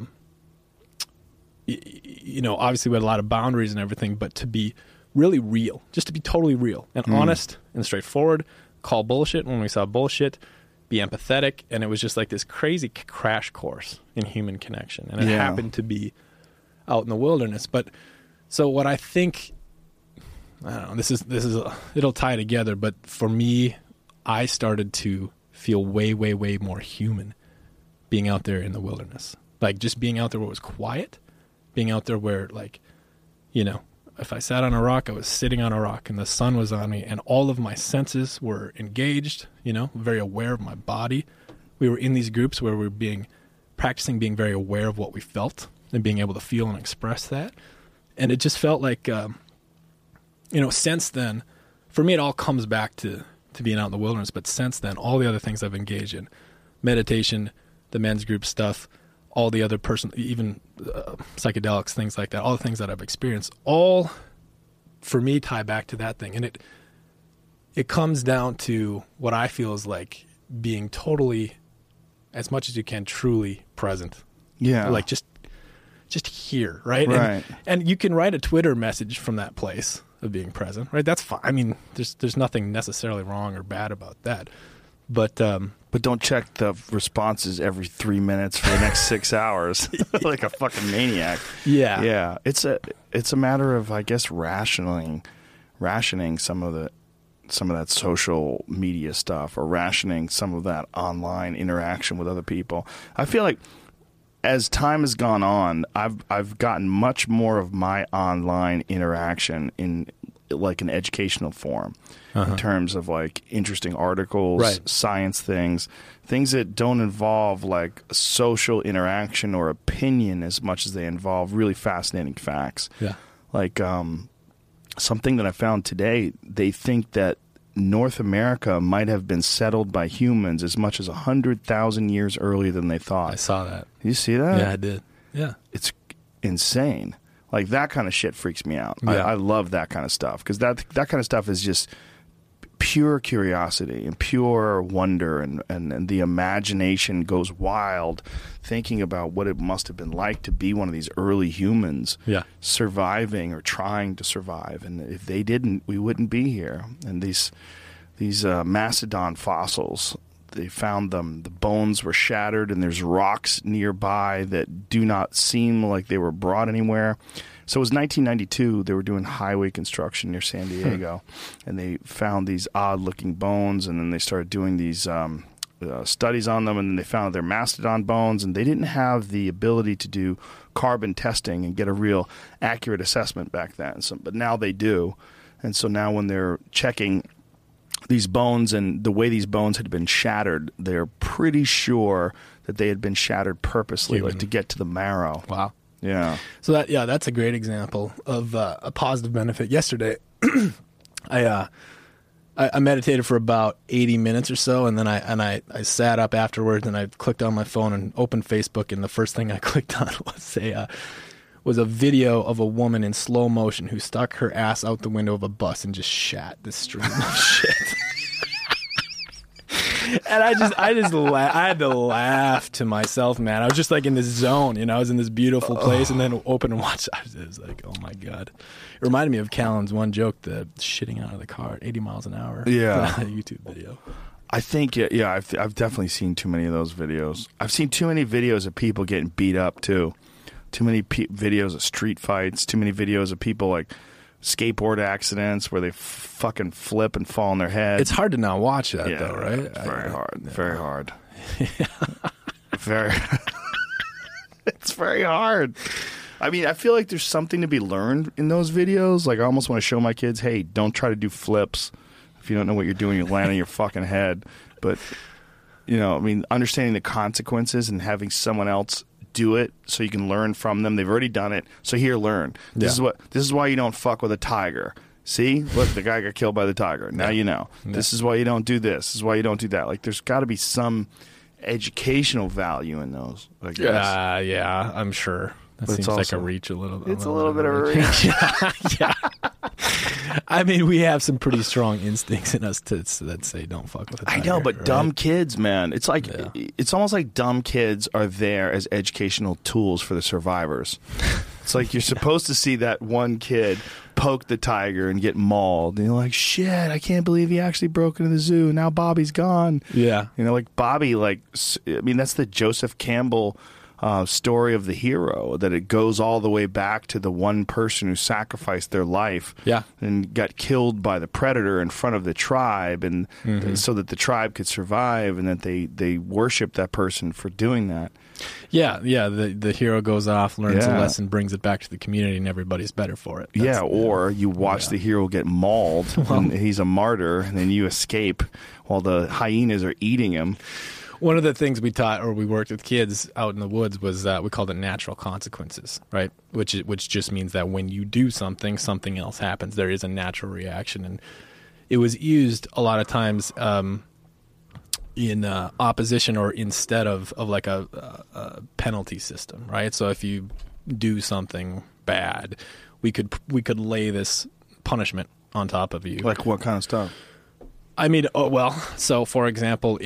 obviously we had a lot of boundaries and everything, but to be really real, just to be totally real and honest and straightforward, call bullshit when we saw bullshit, be empathetic. And it was just like this crazy crash course in human connection. And it happened to be out in the wilderness. But so what I think, I don't know, this is it'll tie together, but for me, I started to feel way, way, way more human being out there in the wilderness. Like just being out there where it was quiet, being out there where if I sat on a rock, I was sitting on a rock and the sun was on me and all of my senses were engaged, very aware of my body. We were in these groups where we were practicing being very aware of what we felt and being able to feel and express that. And it just felt like, since then, for me, it all comes back to being out in the wilderness. But since then, all the other things I've engaged in, meditation, the men's group stuff, all the other even psychedelics, things like that, all the things that I've experienced, all for me tie back to that thing. And it comes down to what I feel is like being totally, as much as you can, truly present. Yeah. Like just here, right? Right. And you can write a Twitter message from that place of being present, right? That's fine. I mean, there's nothing necessarily wrong or bad about that. But But don't check the responses every 3 minutes for the next 6 hours, like a fucking maniac. Yeah. Yeah. It's a matter of, I guess, rationing some of that social media stuff, or rationing some of that online interaction with other people. I feel like as time has gone on, I've gotten much more of my online interaction in like an educational form, in terms of like interesting articles, right. science things that don't involve like social interaction or opinion as much as they involve really fascinating facts. Yeah. Like something that I found today, they think that North America might have been settled by humans as much as 100,000 years earlier than they thought. I saw that. You see that? Yeah, I did. Yeah. It's insane. Like, that kind of shit freaks me out. Yeah. I love that kind of stuff, because that kind of stuff is just pure curiosity and pure wonder, and the imagination goes wild thinking about what it must have been like to be one of these early humans, surviving or trying to survive. And if they didn't, we wouldn't be here. And these mastodon fossils, they found them. The bones were shattered, and there's rocks nearby that do not seem like they were brought anywhere. So it was 1992. They were doing highway construction near San Diego, and they found these odd-looking bones, and then they started doing these studies on them, and then they found they're mastodon bones, and they didn't have the ability to do carbon testing and get a real accurate assessment back then. But now they do. And so now when they're checking these bones and the way these bones had been shattered, they're pretty sure that they had been shattered purposely, like to get to the marrow. Wow. Yeah. So that's a great example of a positive benefit. Yesterday, I meditated for about 80 minutes or so, and then I sat up afterwards, and I clicked on my phone and opened Facebook, and the first thing I clicked on was a video of a woman in slow motion who stuck her ass out the window of a bus and just shat this stream of shit. And I had to laugh to myself, man. I was just like in this zone, I was in this beautiful place, and then open and watch. It was like, oh my God. It reminded me of Callan's one joke, the shitting out of the car at 80 miles an hour. Yeah. YouTube video. I think, I've definitely seen too many of those videos. I've seen too many videos of people getting beat up, too. Too many videos of street fights. Too many videos of people, like, skateboard accidents where they fucking flip and fall on their head. It's hard to not watch that, though, right? Very hard. Very hard. It's very hard. I mean, I feel like there's something to be learned in those videos. Like, I almost want to show my kids, hey, don't try to do flips. If you don't know what you're doing, you'll land on your fucking head. But, understanding the consequences and having someone else do it so you can learn from them. They've already done it. So here, learn. This is why you don't fuck with a tiger. See? Look, the guy got killed by the tiger. Now you know. Yeah. This is why you don't do this. This is why you don't do that. Like, there's got to be some educational value in those, I guess. Yeah, I'm sure. That seems like a reach a little bit. It's a little bit of a reach. Yeah. I mean, we have some pretty strong instincts in us that say don't fuck with a tiger. I know, but right? dumb kids, man. It's like it's almost like dumb kids are there as educational tools for the survivors. It's like you're supposed to see that one kid poke the tiger and get mauled. And you're like, shit, I can't believe he actually broke into the zoo. Now Bobby's gone. Yeah. Like Bobby, that's the Joseph Campbell story of the hero, that it goes all the way back to the one person who sacrificed their life and got killed by the predator in front of the tribe, and so that the tribe could survive, and that they worship that person for doing that. The hero goes off, learns a lesson, brings it back to the community, and everybody's better for it. Or you watch the hero get mauled, and he's a martyr, and then you escape while the hyenas are eating him. One of the things we taught, or we worked with kids out in the woods, was we called it natural consequences, right? Which just means that when you do something, something else happens. There is a natural reaction, and it was used a lot of times in opposition or instead of like a penalty system, right? So if you do something bad, we could lay this punishment on top of you. Like what kind of stuff? I mean, so for example,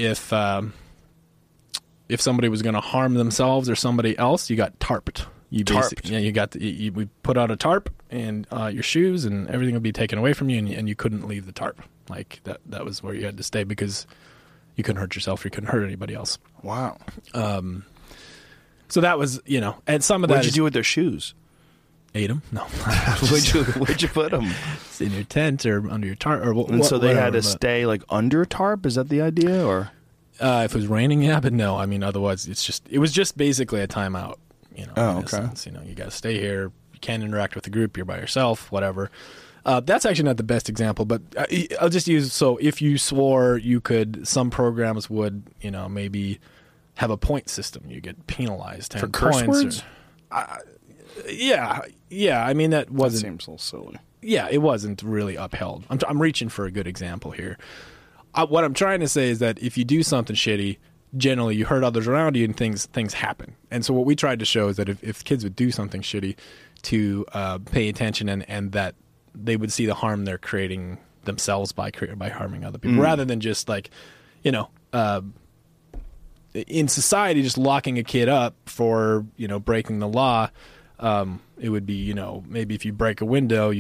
if somebody was going to harm themselves or somebody else, you got tarped. We put out a tarp and your shoes and everything would be taken away from you, and you couldn't leave the tarp. Like that was where you had to stay, because you couldn't hurt yourself, or you couldn't hurt anybody else. Wow. So that was, and some of that. What'd you do with their shoes? Ate them? No. Where'd you put them? It's in your tent or under your tarp. So they had to stay like under a tarp? Is that the idea? Or if it was raining, yeah, but no. I mean, otherwise, it was just basically a timeout. Oh, in a okay. sense. You got to stay here. You can't interact with the group. You're by yourself, whatever. That's actually not the best example, but I'll just use, so if you swore, some programs would, maybe have a point system. You get penalized 10 for curse points. words? Yeah. I mean, that wasn't. That seems a little silly. Yeah, it wasn't really upheld. I'm reaching for a good example here. What I'm trying to say is that if you do something shitty, generally you hurt others around you and things happen. And so what we tried to show is that if kids would do something shitty, to pay attention and that they would see the harm they're creating themselves by harming other people, rather than just like, in society, just locking a kid up for, breaking the law. It would be, maybe if you break a window,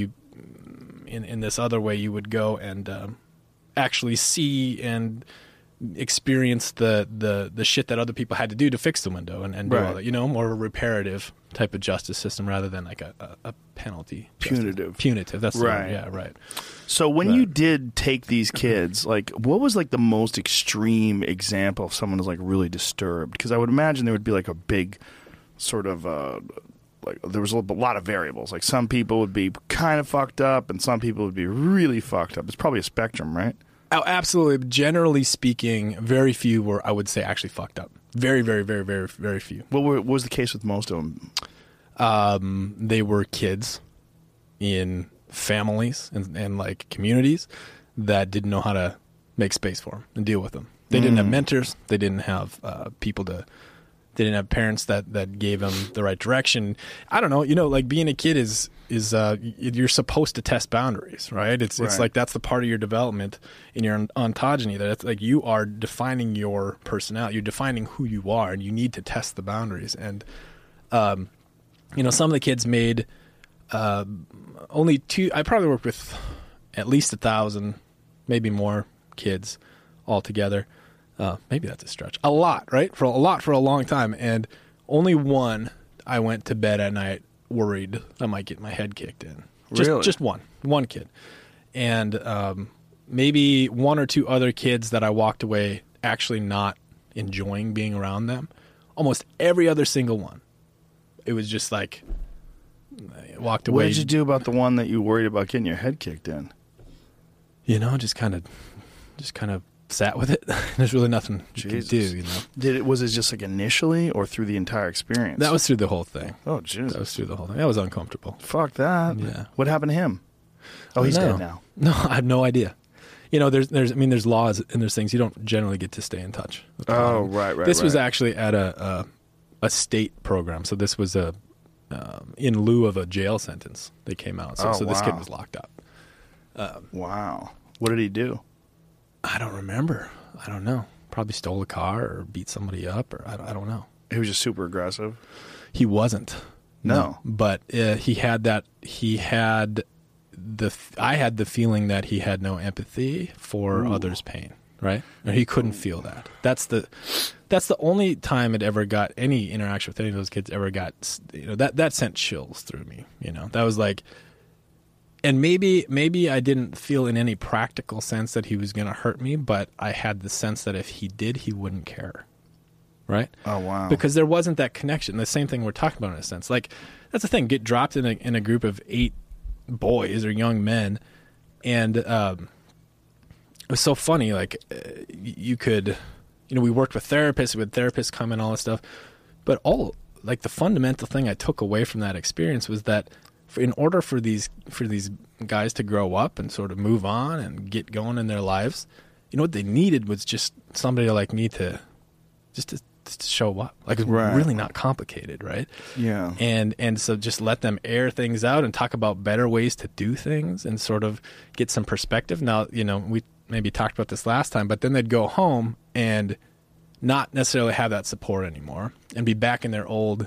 in this other way, you would go and actually see and experience the shit that other people had to do to fix the window and do all that, more of a reparative type of justice system rather than like a penalty. Punitive. That's right. The word. Yeah, right. So when you did take these kids, like, what was like the most extreme example of someone who's like really disturbed? Because I would imagine there would be like a big sort of like there was a lot of variables. Like some people would be kind of fucked up, and some people would be really fucked up. It's probably a spectrum, right? Oh, absolutely. Generally speaking, very few were, I would say, actually fucked up. Very, very, very, very, very few. What was the case with most of them? They were kids in families and like communities that didn't know how to make space for them and deal with them. They didn't have mentors. They didn't have they didn't have parents that gave them the right direction. I don't know. Like being a kid is you're supposed to test boundaries, right? It's like that's the part of your development in your ontogeny, that it's like you are defining your personality, you're defining who you are, and you need to test the boundaries. And some of the kids made only two. I probably worked with at least 1,000, maybe more kids altogether. Maybe that's a stretch. A lot, right? For a long time, and only one I went to bed at night worried I might get my head kicked in. Just one kid. And maybe one or two other kids that I walked away actually not enjoying being around them. Almost every other single one. It was just like, I walked away. What did you do about the one that you worried about getting your head kicked in? Just kind of sat with it. There's really nothing you can do, Was it just like initially or through the entire experience? That was through the whole thing. Oh, Jesus. That was through the whole thing. That was uncomfortable. Fuck that. Yeah. What happened to him? Oh, he's dead now. No, I have no idea. There's laws and there's things you don't generally get to stay in touch with. Oh, right. This was actually at a state program. So this was in lieu of a jail sentence. They came out. So this kid was locked up. Wow. What did he do? I don't remember. I don't know. Probably stole a car or beat somebody up, or I don't know. He was just super aggressive. He wasn't. No. But he had that. I had the feeling that he had no empathy for others' pain. Right? Or he couldn't feel that. That's the only time it ever got any interaction with any of those kids ever got. That sent chills through me. That was like. And maybe I didn't feel in any practical sense that he was going to hurt me, but I had the sense that if he did, he wouldn't care. Right? Oh, wow. Because there wasn't that connection. The same thing we're talking about in a sense. Like, that's the thing. Get dropped in a group of 8 boys or young men, and it was so funny. Like, you could, we worked with therapists. We had therapists come in, all this stuff. But the fundamental thing I took away from that experience was that in order for these guys to grow up and sort of move on and get going in their lives, what they needed was just somebody like me to show up. Like, it's really not complicated, right? Yeah. And so just let them air things out and talk about better ways to do things and sort of get some perspective. Now, we maybe talked about this last time, but then they'd go home and not necessarily have that support anymore and be back in their old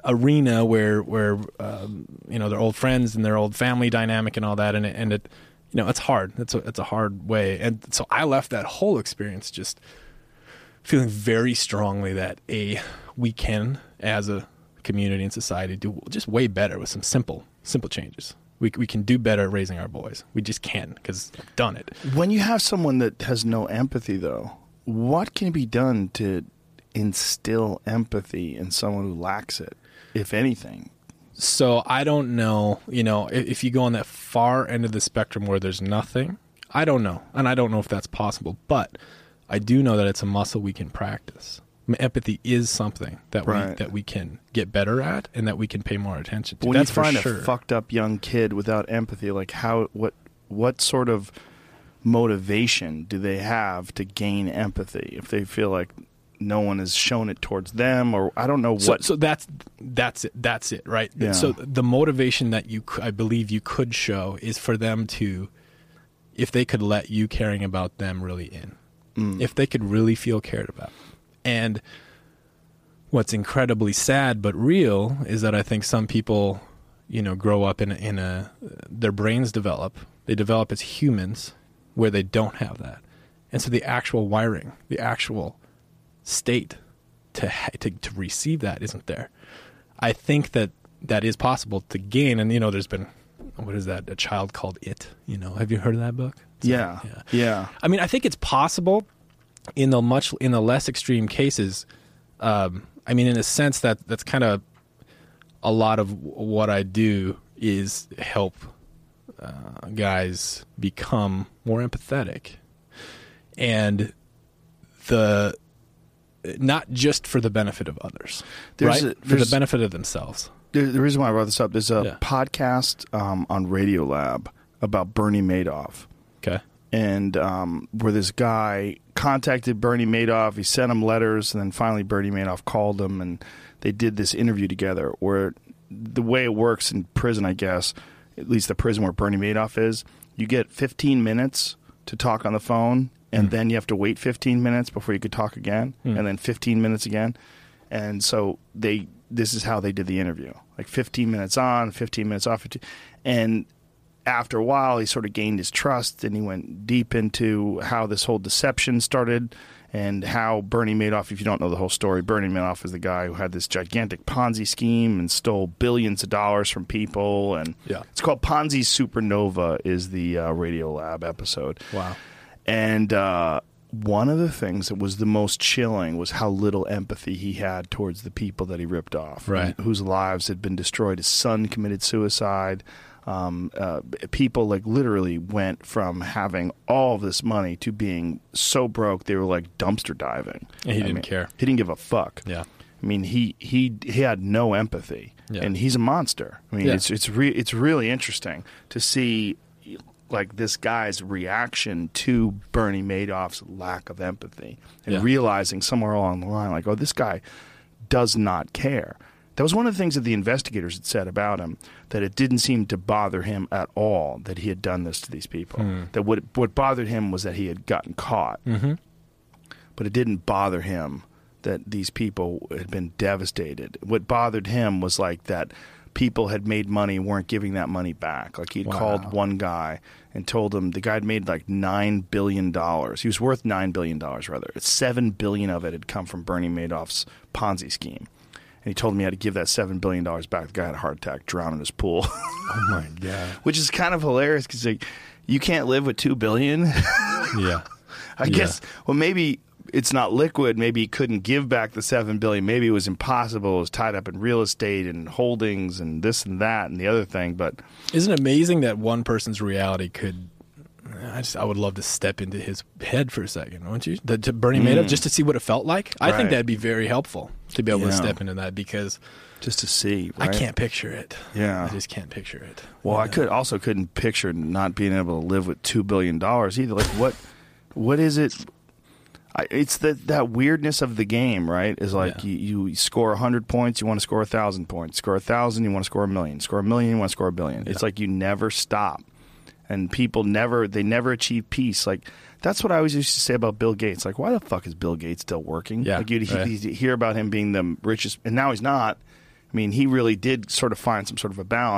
arena where their old friends and their old family dynamic and all that, and it it's hard. It's a hard way. And so I left that whole experience just feeling very strongly that we can, as a community and society, do just way better with some simple changes. We can do better at raising our boys. We just can, because I've done it. When you have someone that has no empathy, though, what can be done to instill empathy in someone who lacks it, if anything? So I don't know, if you go on that far end of the spectrum where there's nothing, I don't know. And I don't know if that's possible, but I do know that it's a muscle we can practice. Empathy is something that we can get better at and that we can pay more attention to. When that's you find for sure. a fucked up young kid without empathy, like what sort of motivation do they have to gain empathy if they feel like no one has shown it towards them, or I don't know what. So that's it, right? Yeah. So the motivation that I believe you could show is for them to, if they could let you caring about them really in, if they could really feel cared about. And what's incredibly sad but real is that I think some people, grow up in their brains develop as humans where they don't have that, and so the actual wiring, the actual state to receive that isn't there. I think that is possible to gain, and there's been, what is that, A Child Called It? Have you heard of that book? Yeah. I mean, I think it's possible in the less extreme cases. I mean, in a sense that's kind of a lot of what I do is help guys become more empathetic, and not just for the benefit of others, for the benefit of themselves. The reason why I brought this up, there's a podcast on Radiolab about Bernie Madoff. Okay. And where this guy contacted Bernie Madoff, he sent him letters, and then finally Bernie Madoff called him, and they did this interview together where the way it works in prison, I guess, at least the prison where Bernie Madoff is, you get 15 minutes to talk on the phone, and then you have to wait 15 minutes before you could talk again, and then 15 minutes again. And so this is how they did the interview. Like 15 minutes on, 15 minutes off. And after a while, he sort of gained his trust, and he went deep into how this whole deception started and how Bernie Madoff, if you don't know the whole story, Bernie Madoff is the guy who had this gigantic Ponzi scheme and stole billions of dollars from people. And it's called Ponzi Supernova is the Radiolab episode. Wow. And one of the things that was the most chilling was how little empathy he had towards the people that he ripped off, whose lives had been destroyed. His son committed suicide. People like literally went from having all of this money to being so broke they were like dumpster diving. And he didn't care. He didn't give a fuck. Yeah. I mean, he had no empathy, and he's a monster. I mean, it's really interesting to see like this guy's reaction to Bernie Madoff's lack of empathy and realizing somewhere along the line, like, oh, this guy does not care. That was one of the things that the investigators had said about him, that it didn't seem to bother him at all that he had done this to these people. That what bothered him was that he had gotten caught. But it didn't bother him that these people had been devastated. What bothered him was like that people had made money and weren't giving that money back. Like he'd called one guy and told him the guy had made like $9 billion. He was worth $9 billion, rather. $7 billion of it had come from Bernie Madoff's Ponzi scheme. And he told him he had to give that $7 billion back. The guy had a heart attack, drowned in his pool. Oh, my God. Which is kind of hilarious because like, you can't live with $2 billion. I guess, well, maybe it's not liquid. Maybe he couldn't give back the $7 billion. Maybe it was impossible. It was tied up in real estate and holdings and this and that and the other thing. But isn't it amazing that one person's reality could... I would love to step into his head for a second, wouldn't you? To Bernie Madoff, just to see what it felt like. I think that'd be very helpful to be able to step into that because just to see, right? I can't picture it. Yeah, I just can't picture it. Well, I couldn't picture not being able to live with $2 billion either. Like what is it? It's that weirdness of the game, right? Is like you score 100 points, you want to score 1,000 points. Score 1,000, you want to score 1,000,000. Score 1,000,000, you want to score 1,000,000,000. It's like you never stop. And people never achieve peace. Like that's what I always used to say about Bill Gates. Like, why the fuck is Bill Gates still working? Yeah, like you'd hear about him being the richest, and now he's not. I mean, he really did sort of find some sort of a balance.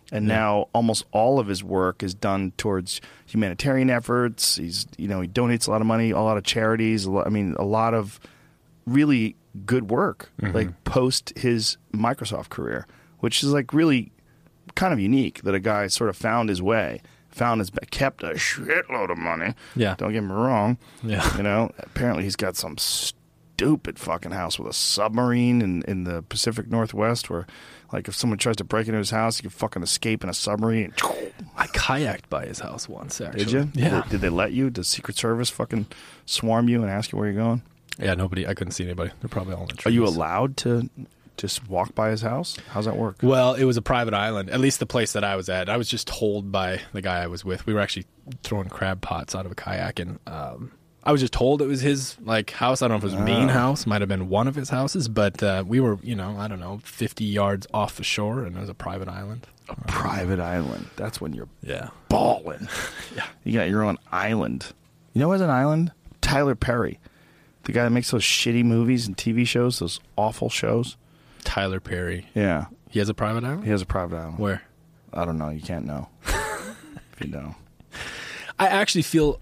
And now almost all of his work is done towards humanitarian efforts. He donates a lot of money, a lot of charities. A lot of really good work, like post his Microsoft career, which is like really kind of unique that a guy sort of found his way, kept a shitload of money. Yeah. Don't get me wrong. Yeah. Apparently he's got some stupid fucking house with a submarine in the Pacific Northwest where, like, if someone tries to break into his house, you can fucking escape in a submarine. I kayaked by his house once, actually. Did you? Yeah. Did they let you? Does Secret Service fucking swarm you and ask you where you're going? Yeah, I couldn't see anybody. They're probably all in the trees. Are you allowed to just walk by his house? How's that work? Well, it was a private island, at least the place that I was at. I was just told by the guy I was with. We were actually throwing crab pots out of a kayak, and I was just told it was his house. I don't know if it was his main house, might have been one of his houses, but we were, 50 yards off the shore, and it was a private island. A private island. That's when you're Yeah. balling. Yeah. You got your own island. You know who has an island? Tyler Perry. The guy that makes those shitty movies and TV shows, those awful shows. Tyler Perry. Yeah. He has a private island? He has a private island. Where? I don't know. You can't know. If you know. I actually feel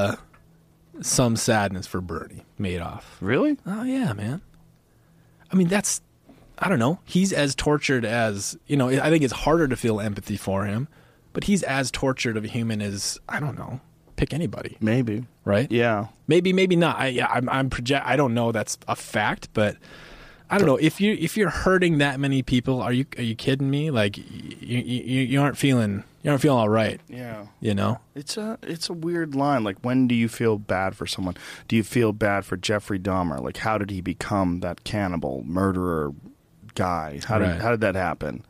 some sadness for Bernie Madoff. Really? Oh, yeah, man. I mean, I don't know. He's as tortured as, I think it's harder to feel empathy for him, but he's as tortured of a human as, I don't know, pick anybody. Maybe. Right? Yeah. Maybe not. I don't know that's a fact, but I don't know. If you're hurting that many people, are you kidding me? Like you aren't feeling all right. Yeah. It's a weird line. Like, when do you feel bad for someone? Do you feel bad for Jeffrey Dahmer? Like, how did he become that cannibal, murderer guy? How did that happen?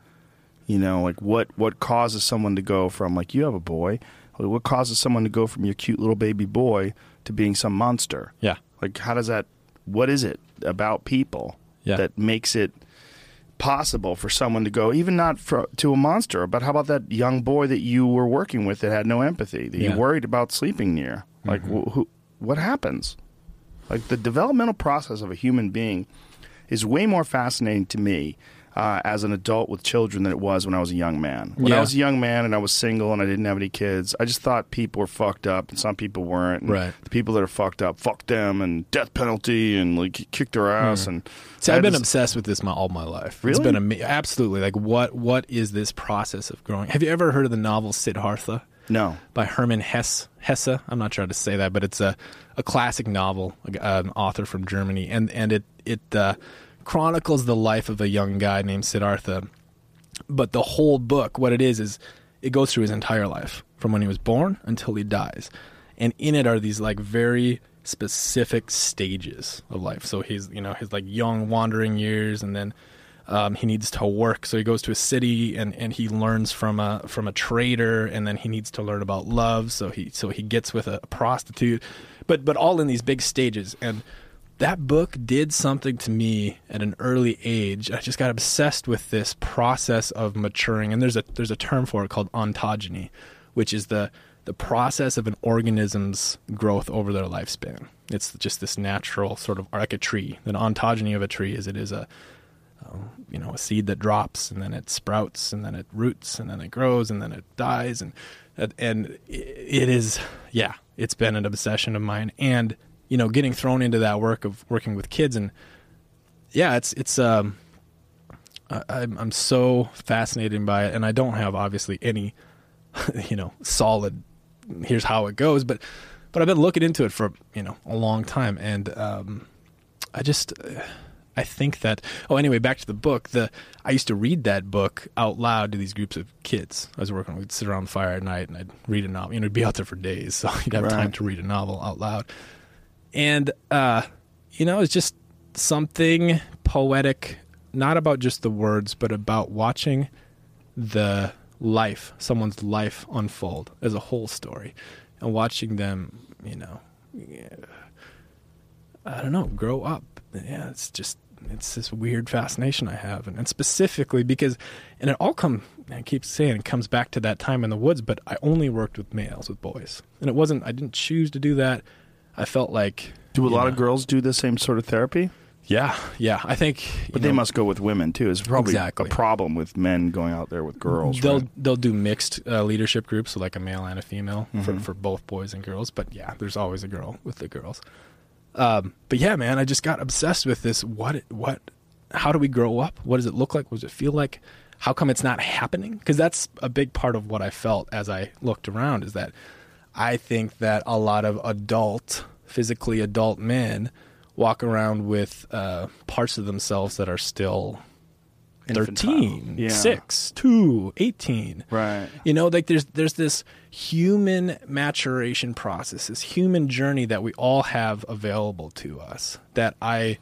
Like what causes someone to go from, like, you have a boy, what causes someone to go from your cute little baby boy to being some monster? Yeah. Like, what is it about people that makes it possible for someone to go, even not to a monster, but how about that young boy that you were working with that had no empathy, that you worried about sleeping near? Like, what happens? Like, the developmental process of a human being is way more fascinating to me as an adult with children than it was when I was a young man. When I was a young man and I was single and I didn't have any kids, I just thought people were fucked up and some people weren't. And the people that are fucked up, fuck them, and death penalty, and like kick their ass. And see, I've been obsessed with this all my life. Really? It's been absolutely, like, what is this process of growing? Have you ever heard of the novel Siddhartha? No. By Hermann Hesse. I'm not sure how to say that, but it's a classic novel, an author from Germany, and it chronicles the life of a young guy named Siddhartha. But the whole book, what it is it goes through his entire life, from when he was born until he dies. And in it are these, like, very specific stages of life. So he's, his, like, young wandering years, and then he needs to work. So he goes to a city and he learns from a trader, and then he needs to learn about love. So he gets with a prostitute, but all in these big stages. And that book did something to me at an early age. I just got obsessed with this process of maturing. And there's a term for it called ontogeny, which is the process of an organism's growth over their lifespan. It's just this natural sort of, like a tree. The ontogeny of a tree is a seed that drops, and then it sprouts, and then it roots, and then it grows, and then it dies, and it is, it's been an obsession of mine. And getting thrown into that work of working with kids, and I'm so fascinated by it, and I don't have obviously any solid here's how it goes, but I've been looking into it for a long time, and I think that, anyway, back to the book. I used to read that book out loud to these groups of kids. I was working, we'd sit around the fire at night and I'd read a novel. It'd be out there for days, so you'd have time to read a novel out loud. And, it's just something poetic, not about just the words, but about watching someone's life unfold as a whole story, and watching them, I don't know, grow up. Yeah, it's this weird fascination I have, and specifically because, and I keep saying it comes back to that time in the woods, but I only worked with males, with boys, and I didn't choose to do that. I felt like, do a lot of girls do the same sort of therapy? Yeah, I think. But they must go with women too. It's probably Exactly. a problem with men going out there with girls. They'll right? they'll do mixed leadership groups, so like a male and a female for both boys and girls. But yeah, there's always a girl with the girls. But yeah, man, I just got obsessed with this. How do we grow up? What does it look like? What does it feel like? How come it's not happening? Because that's a big part of what I felt as I looked around, is that I think that a lot of physically adult men walk around with parts of themselves that are still 13, Yeah. 6, 2, 18. Right. Like there's this human maturation process, this human journey that we all have available to us that I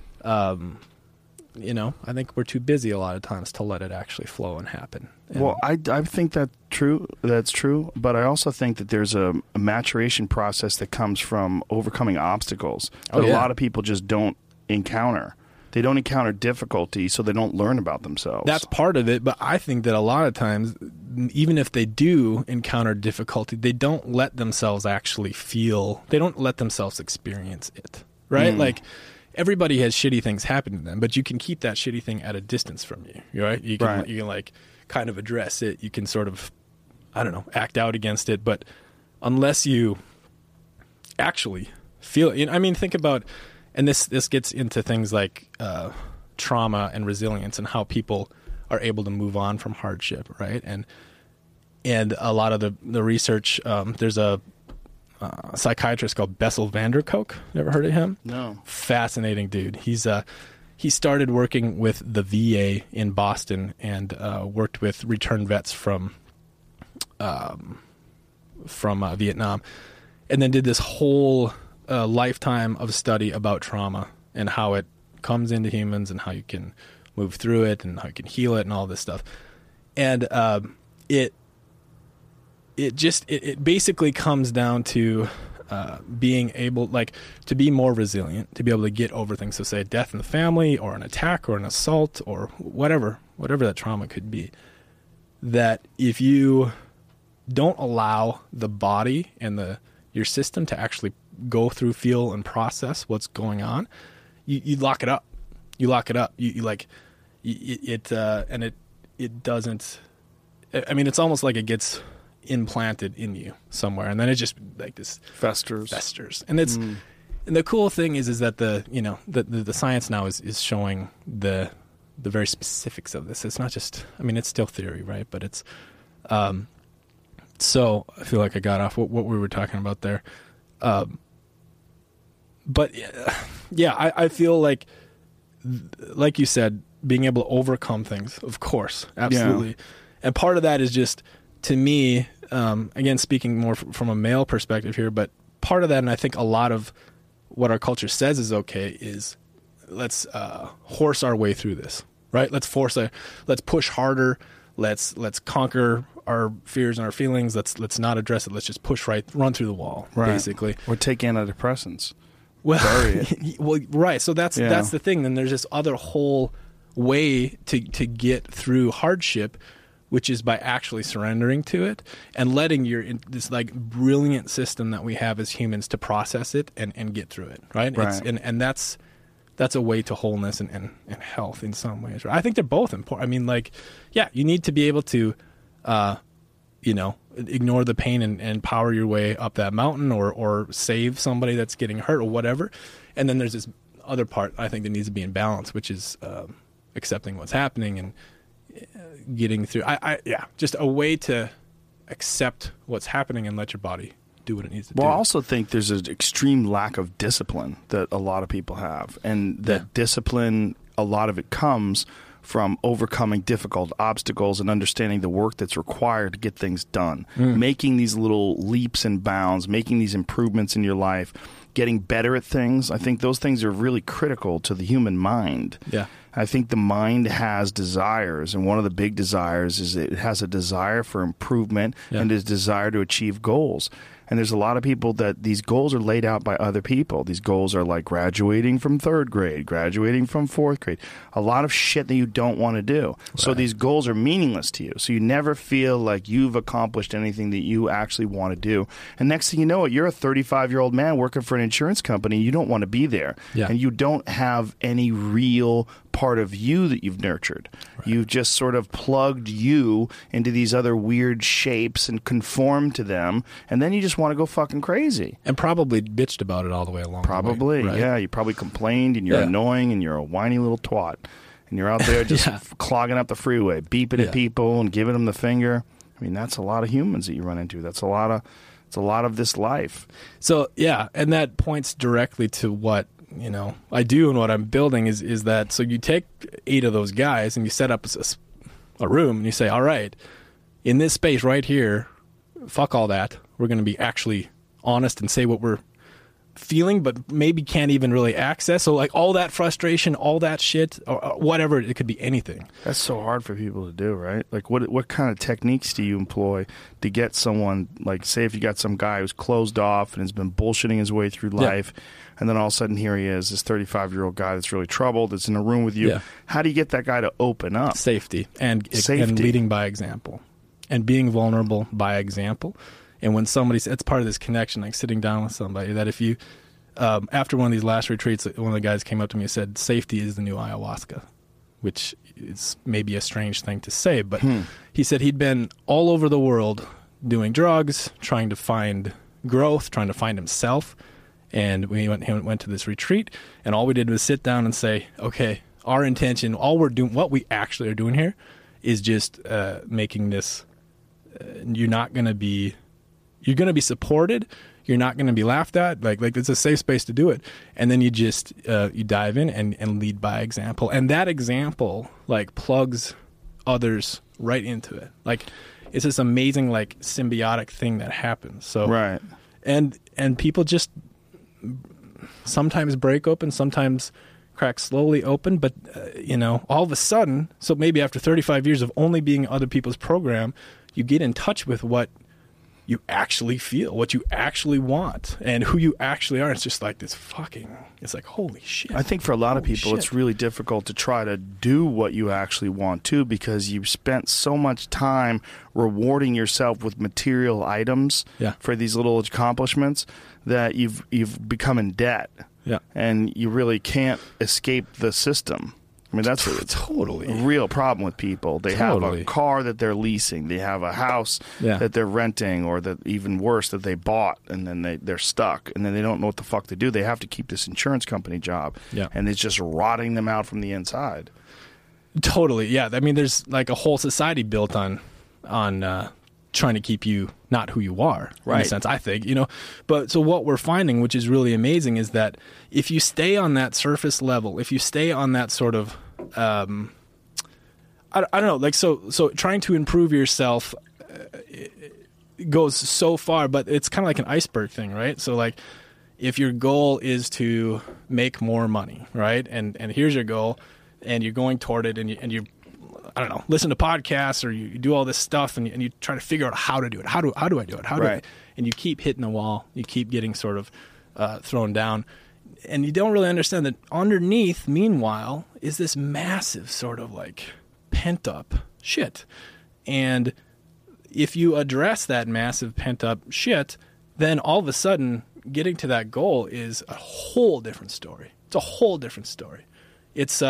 think we're too busy a lot of times to let it actually flow and happen. And Well, I think that's true, but I also think that there's a maturation process that comes from overcoming obstacles that a lot of people just don't encounter. They don't encounter difficulty, so they don't learn about themselves. that's part of it, but I think that a lot of times, even if they do encounter difficulty, they don't let themselves actually feel, they don't let themselves experience it, right? Like, everybody has shitty things happen to them, but you can keep that shitty thing at a distance from you, right? You can like kind of address it. You can sort of, I don't know, act out against it, but unless you actually feel it, think about, and this gets into things like trauma and resilience and how people are able to move on from hardship, right? And a lot of the research, there's a psychiatrist called Bessel van der Kolk. You ever heard of him? No. Fascinating dude. He started working with the VA in Boston and worked with returned vets from Vietnam, and then did this whole lifetime of study about trauma and how it comes into humans and how you can move through it and how you can heal it and all this stuff. And it basically comes down to being able, like, to be more resilient, to be able to get over things. So say a death in the family or an attack or an assault or whatever that trauma could be. That if you don't allow the body and your system to actually go through, feel, and process what's going on, you lock it up. You lock it up. It doesn't. I mean, it's almost like it gets implanted in you somewhere, and then it just like this festers. And it's and the cool thing is that the science now is showing the very specifics of this. It's not just, it's still theory, right? But it's so I feel like I got off what we were talking about there. But yeah, I feel like you said, being able to overcome things, of course, absolutely. Yeah. And part of that is just, to me, again, speaking more from a male perspective here, but part of that, and I think a lot of what our culture says is okay, is let's horse our way through this, right? Let's push harder. Let's conquer our fears and our feelings. Let's not address it. Let's just run through the wall, basically. Or take antidepressants. Well, bury it. Well, right. So that's the thing. Then there's this other whole way to get through hardship, which is by actually surrendering to it and letting this like brilliant system that we have as humans to process it and get through it, right? And that's a way to wholeness and health in some ways. Right? I think they're both important. You need to be able to, ignore the pain and power your way up that mountain or save somebody that's getting hurt or whatever. And then there's this other part I think that needs to be in balance, which is accepting what's happening and getting through. Just a way to accept what's happening and let your body do what it needs to do. Well, I also think there's an extreme lack of discipline that a lot of people have, and that discipline, a lot of it comes from overcoming difficult obstacles and understanding the work that's required to get things done, making these little leaps and bounds, making these improvements in your life, getting better at things. I think those things are really critical to the human mind. Yeah. I think the mind has desires, and one of the big desires is it has a desire for improvement and a desire to achieve goals. And there's a lot of people that these goals are laid out by other people. These goals are like graduating from 3rd grade, graduating from 4th grade, a lot of shit that you don't want to do. Right. So these goals are meaningless to you. So you never feel like you've accomplished anything that you actually want to do. And next thing you know, you're a 35-year-old man working for an insurance company. You don't want to be there. Yeah. And you don't have any real part of you that you've nurtured. Right. You've just sort of plugged you into these other weird shapes and conformed to them, and then you just want to go fucking crazy. And probably bitched about it all the way along. Probably, right? Yeah. You probably complained, and you're annoying, and you're a whiny little twat. And you're out there just clogging up the freeway, beeping at people and giving them the finger. I mean, that's a lot of humans that you run into. It's a lot of this life. So, yeah, and that points directly to what I do and what I'm building is that, so you take 8 of those guys and you set up a room and you say, all right, in this space right here, fuck all that. We're going to be actually honest and say what we're feeling, but maybe can't even really access. So like all that frustration, all that shit, or whatever, it could be anything. That's so hard for people to do, right? Like what kind of techniques do you employ to get someone, like say if you got some guy who's closed off and has been bullshitting his way through life, and then all of a sudden here he is, this 35-year-old guy that's really troubled, that's in a room with you. Yeah. How do you get that guy to open up? Safety and leading by example and being vulnerable by example. And when it's part of this connection, like sitting down with somebody, that if you, after one of these last retreats, one of the guys came up to me and said, safety is the new ayahuasca, which is maybe a strange thing to say, but he said he'd been all over the world doing drugs, trying to find growth, trying to find himself. And we went to this retreat, and all we did was sit down and say, okay, our intention, all we're doing, what we actually are doing here is just making this, you're going to be supported. You're not going to be laughed at. Like it's a safe space to do it. And then you just, you dive in and lead by example. And that example, like, plugs others right into it. Like, it's this amazing, like, symbiotic thing that happens. So, right. And people just sometimes break open, sometimes crack slowly open. But, all of a sudden, so maybe after 35 years of only being other people's program, you get in touch with what you actually feel, what you actually want, and who you actually are. It's just like this it's like, holy shit. I think for a lot of people, it's really difficult to try to do what you actually want to, because you've spent so much time rewarding yourself with material items for these little accomplishments that you've become in debt. Yeah. And you really can't escape the system. I mean, that's totally a real problem with people. They have a car that they're leasing. They have a house that they're renting, or that, even worse, that they bought, and then they're stuck, and then they don't know what the fuck to do. They have to keep this insurance company job, and it's just rotting them out from the inside. Totally, yeah. I mean, there's like a whole society built on trying to keep you not who you are, in a sense, I think, But so what we're finding, which is really amazing, is that if you stay on that surface level, if you stay on that sort of, I don't know, like, so trying to improve yourself goes so far, but it's kind of like an iceberg thing, right? So like, if your goal is to make more money, right? And here's your goal, and you're going toward it, and you I don't know, listen to podcasts, or you do all this stuff, and you try to figure out how to do it. How do I do it? And you keep hitting the wall. You keep getting sort of thrown down. And you don't really understand that underneath, meanwhile, is this massive sort of like pent up shit. And if you address that massive pent up shit, then all of a sudden getting to that goal is a whole different story. It's a whole different story. It's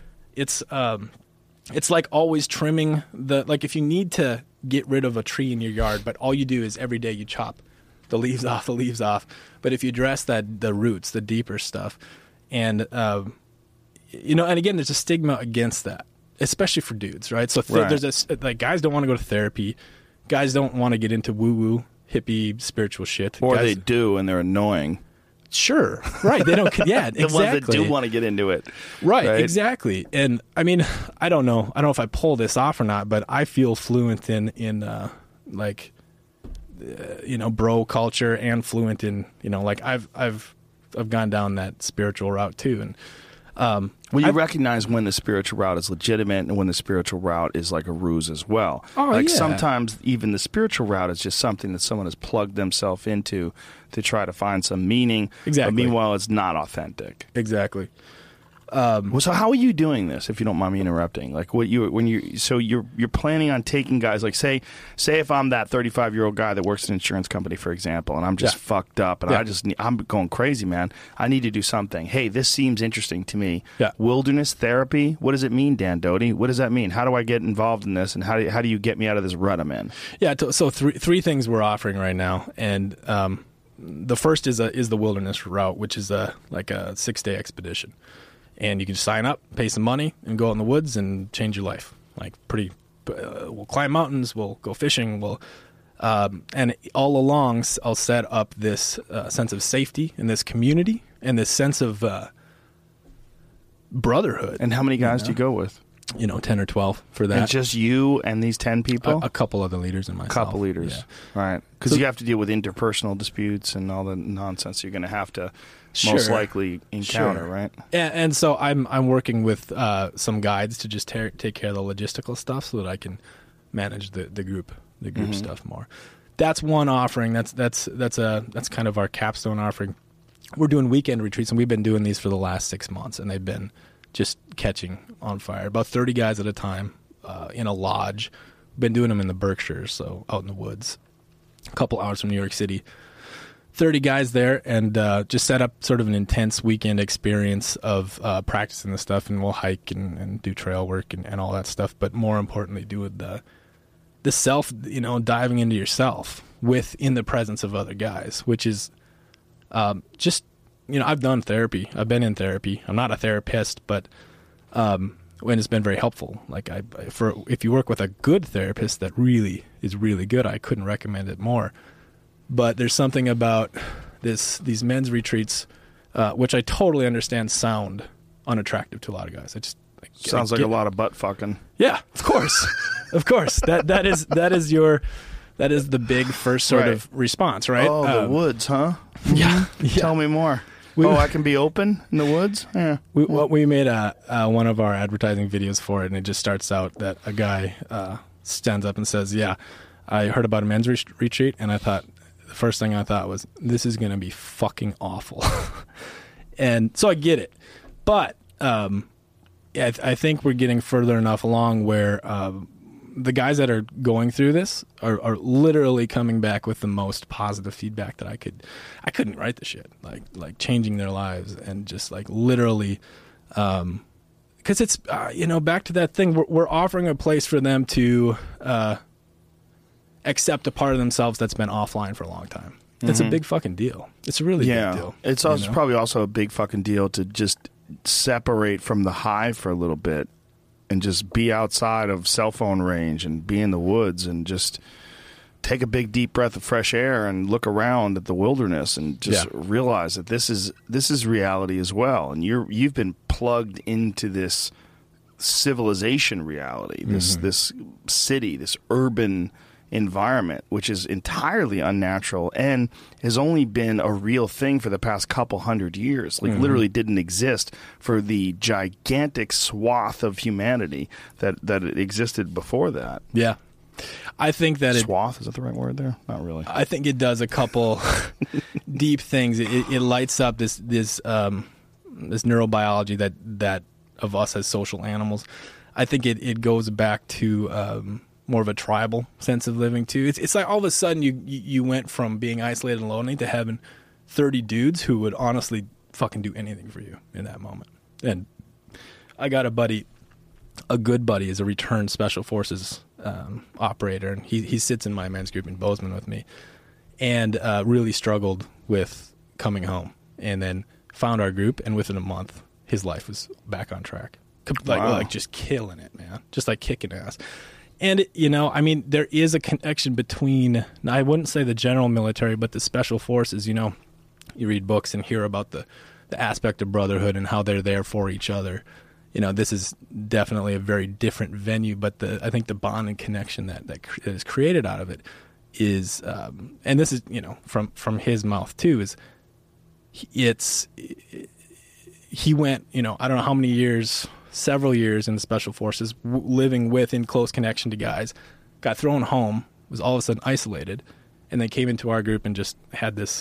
like always trimming like if you need to get rid of a tree in your yard, but all you do is every day you chop the leaves off. But if you address the roots, the deeper stuff, and and again, there's a stigma against that, especially for dudes, right? So there's like, guys don't want to go to therapy, guys don't want to get into woo-woo hippie spiritual shit, or they do and they're annoying. Sure, right. They don't. Yeah, the exactly. ones that do want to get into it, right? Exactly. And I mean, I don't know if I pull this off or not, but I feel fluent in bro culture, and fluent in like I've gone down that spiritual route too, and Well, you recognize when the spiritual route is legitimate and when the spiritual route is like a ruse as well. Oh, like yeah. sometimes even the spiritual route is just something that someone has plugged themselves into to try to find some meaning. Exactly. But meanwhile, it's not authentic. Exactly. Well, so how are you doing this? If you don't mind me interrupting, like you're planning on taking guys like say if I'm that 35-year-old guy that works in an insurance company, for example, and I'm just fucked up and I'm going crazy, man. I need to do something. Hey, this seems interesting to me. Yeah. Wilderness therapy. What does it mean, Dan Doty? What does that mean? How do I get involved in this? And how do you get me out of this rut I'm in? Yeah. So three things we're offering right now, and the first is the wilderness route, which is like a 6-day expedition. And you can just sign up, pay some money, and go out in the woods and change your life. Like we'll climb mountains, we'll go fishing, and all along I'll set up this sense of safety in this community and this sense of brotherhood. And how many guys do you go with? 10 or 12 for that. And just you and these 10 people? A couple other leaders and myself. A couple leaders. Yeah. Right. Because you have to deal with interpersonal disputes and all the nonsense you're going to have to most likely encounter, right? And so I'm working with some guides to just take care of the logistical stuff so that I can manage the group stuff more. That's one offering. That's kind of our capstone offering. We're doing weekend retreats, and we've been doing these for the last 6 months, and they've been just catching on fire. About 30 guys at a time in a lodge. Been doing them in the Berkshires, so out in the woods, a couple hours from New York City. 30 guys there, and just set up sort of an intense weekend experience of practicing the stuff, and we'll hike and do trail work and all that stuff. But more importantly, do with the self, diving into yourself in the presence of other guys, which is just, I've done therapy. I've been in therapy. I'm not a therapist, but when it's been very helpful. Like if you work with a good therapist that really is really good, I couldn't recommend it more. But there's something about these men's retreats, which I totally understand sound unattractive to a lot of guys. Sounds like a lot of butt fucking. Yeah, of course, of course. That is the big first sort of response, right? Oh, the woods, huh? Yeah. Tell me more. I can be open in the woods? Yeah. We made one of our advertising videos for it, and it just starts out that a guy stands up and says, "Yeah, I heard about a men's retreat, and I thought." The first thing I thought was, this is going to be fucking awful. And so I get it. But I think we're getting further enough along where the guys that are going through this are literally coming back with the most positive feedback that I couldn't write the shit. Like changing their lives and just like literally, because it's, back to that thing, we're offering a place for them to accept a part of themselves that's been offline for a long time. It's a big fucking deal. It's a really big deal. It's also probably also a big fucking deal to just separate from the hive for a little bit and just be outside of cell phone range and be in the woods and just take a big deep breath of fresh air and look around at the wilderness and just realize that this is reality as well. And you've been plugged into this civilization reality, this city, this urban environment, which is entirely unnatural and has only been a real thing for the past couple hundred years. Like literally didn't exist for the gigantic swath of humanity that it existed before that. Yeah. I think that swath, is that the right word there? Not really. I think it does a couple deep things. It lights up this neurobiology that of us as social animals. I think it goes back to more of a tribal sense of living too. It's like all of a sudden you went from being isolated and lonely to having 30 dudes who would honestly fucking do anything for you in that moment. And I got a good buddy is a returned special forces operator, and he sits in my men's group in Bozeman with me, and really struggled with coming home, and then found our group, and within a month his life was back on track. Like just killing it, man. Just like kicking ass. And, there is a connection between, I wouldn't say the general military, but the special forces. You read books and hear about the aspect of brotherhood and how they're there for each other. This is definitely a very different venue, but I think the bond and connection that is created out of it is, and this is, from his mouth too, is he went, I don't know how many years, several years in the Special Forces, living with in close connection to guys, got thrown home, was all of a sudden isolated, and then came into our group and just had this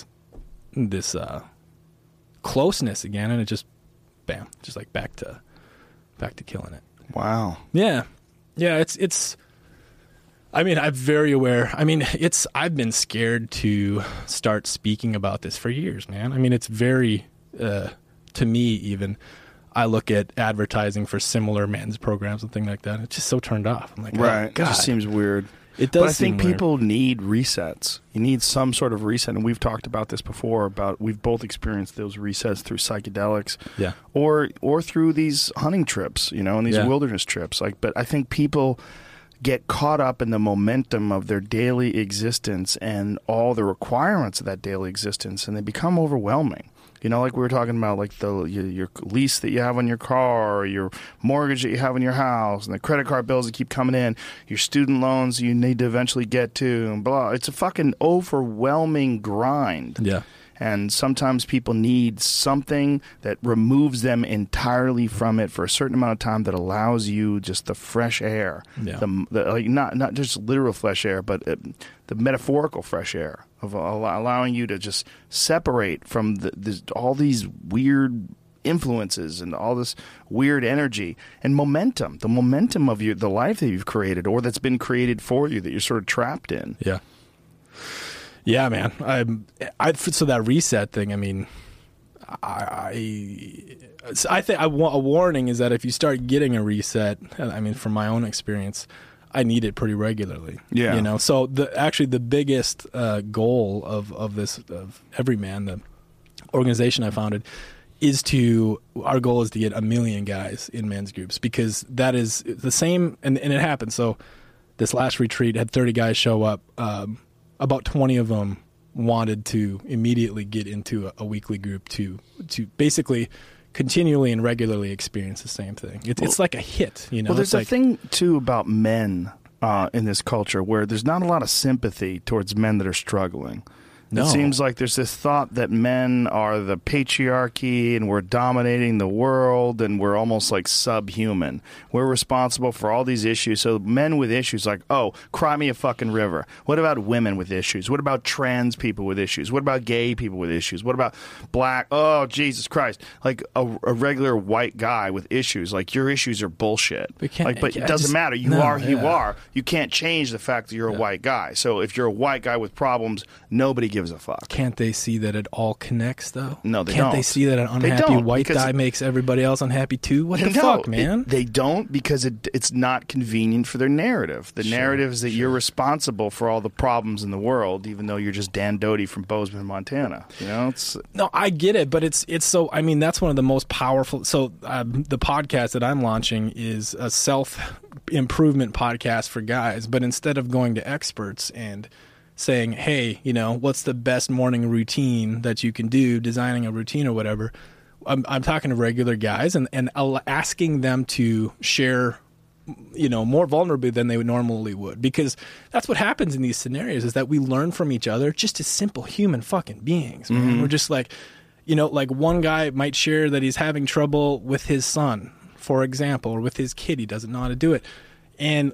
closeness again, and it just, bam, just like back to killing it. Wow. Yeah. It's. I mean, I'm very aware. I mean, I've been scared to start speaking about this for years, man. I mean, it's very, to me even, I look at advertising for similar men's programs and things like that. It's just so turned off. I'm like, right. Oh, God. It just seems weird. It does. But I think seem people weird. need resets. You need some sort of reset, and we've talked about this before. We've both experienced those resets through psychedelics, Yeah. or through these hunting trips, and these wilderness trips. But I think people get caught up in the momentum of their daily existence and all the requirements of that daily existence, and they become overwhelming. Like we were talking about, like your lease that you have on your car, or your mortgage that you have on your house, and the credit card bills that keep coming in, your student loans you need to eventually get to, and blah. It's a fucking overwhelming grind. Yeah. And sometimes people need something that removes them entirely from it for a certain amount of time, that allows you just the fresh air. Yeah. Not just literal fresh air, but the metaphorical fresh air of allowing you to just separate from all these weird influences and all this weird energy and momentum. The momentum of the life that you've created, or that's been created for you, that you're sort of trapped in. Yeah. Yeah, man. So that reset thing, I mean, I think a warning is that if you start getting a reset, I mean, from my own experience, I need it pretty regularly. Yeah. So the biggest goal of Everyman, the organization I founded, our goal is to get 1 million guys in men's groups, because that is the same, and it happened. So this last retreat had 30 guys show up. About 20 of them wanted to immediately get into a weekly group to basically continually and regularly experience the same thing. It's like a hit, Well, there's a thing too about men in this culture where there's not a lot of sympathy towards men that are struggling. No. It seems like there's this thought that men are the patriarchy and we're dominating the world and we're almost like subhuman. We're responsible for all these issues. So men with issues like, oh, cry me a fucking river. What about women with issues? What about trans people with issues? What about gay people with issues? What about black? Oh, Jesus Christ. Like a regular white guy with issues. Like, your issues are bullshit. But it doesn't matter. You are who you are. You can't change the fact that you're a white guy. So if you're a white guy with problems, nobody gives a fuck. Can't they see that it all connects, though? No, they Can't don't. They see that an unhappy white guy makes everybody else unhappy too? What the fuck, man? They don't, because it's not convenient for their narrative. The narrative is that you're responsible for all the problems in the world, even though you're just Dan Doty from Bozeman, Montana. No, I get it, but it's so. I mean, that's one of the most powerful. So the podcast that I'm launching is a self-improvement podcast for guys, but instead of going to experts and saying, hey, what's the best morning routine that you can do, designing a routine or whatever, I'm talking to regular guys and asking them to share, more vulnerably than they would normally would, because that's what happens in these scenarios, is that we learn from each other just as simple human fucking beings, man. Mm-hmm. We're just like, like one guy might share that he's having trouble with his son, for example, or with his kid. He doesn't know how to do it. And,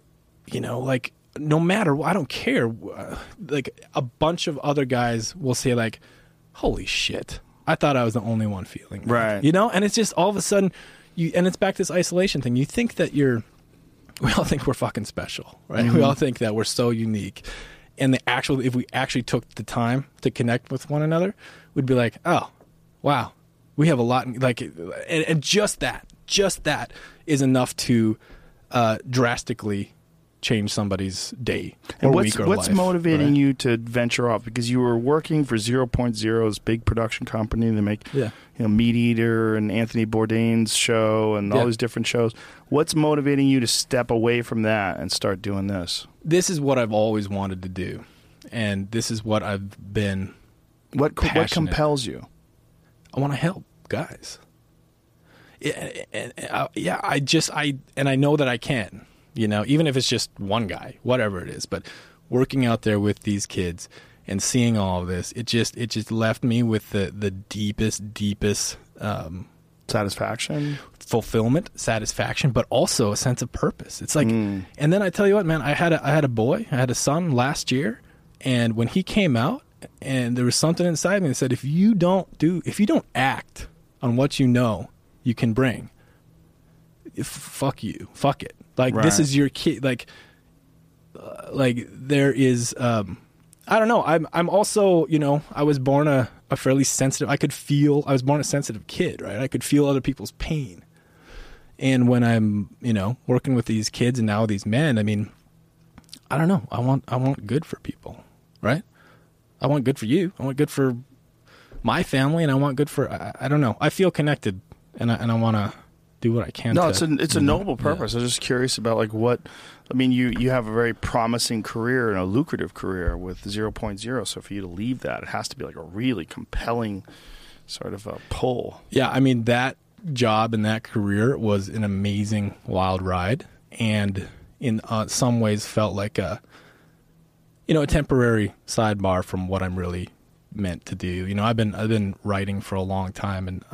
no matter what, I don't care. Like, a bunch of other guys will say, like, holy shit, I thought I was the only one feeling that. Right. And it's just all of a sudden, and it's back to this isolation thing. You think that we all think we're fucking special, right? Mm-hmm. We all think that we're so unique. And if we actually took the time to connect with one another, we'd be like, oh, wow, we have a lot, and just that is enough to drastically change somebody's day or week or life. What's motivating you to venture off? Because you were working for 0.0's big production company. They make Meat Eater and Anthony Bourdain's show and all these different shows. What's motivating you to step away from that and start doing this? This is what I've always wanted to do, and this is what I've been What compels you? I want to help guys. I know that I can. Even if it's just one guy, whatever it is, but working out there with these kids and seeing all of this, it just left me with the deepest Satisfaction. Fulfillment, satisfaction, but also a sense of purpose. It's like, and then I tell you what, man, I had a boy, I had a son last year, and when he came out, and there was something inside me that said, if you don't act on what you know you can bring, fuck you, fuck it. Like, this is your kid. Like there is, I don't know. I'm also, I was born a fairly sensitive. I was born a sensitive kid, right? I could feel other people's pain. And when I'm, working with these kids and now these men, I mean, I don't know. I want good for people, right? I want good for you. I want good for my family, and I want good for, I don't know. I feel connected, and I want to do what I can. No, it's a noble purpose. I was just curious about you have a very promising career and a lucrative career with 0.0. So for you to leave that, it has to be like a really compelling sort of a pull. Yeah, I mean, that job and that career was an amazing wild ride, and in some ways felt like a temporary sidebar from what I'm really meant to do. I've been writing for a long time, and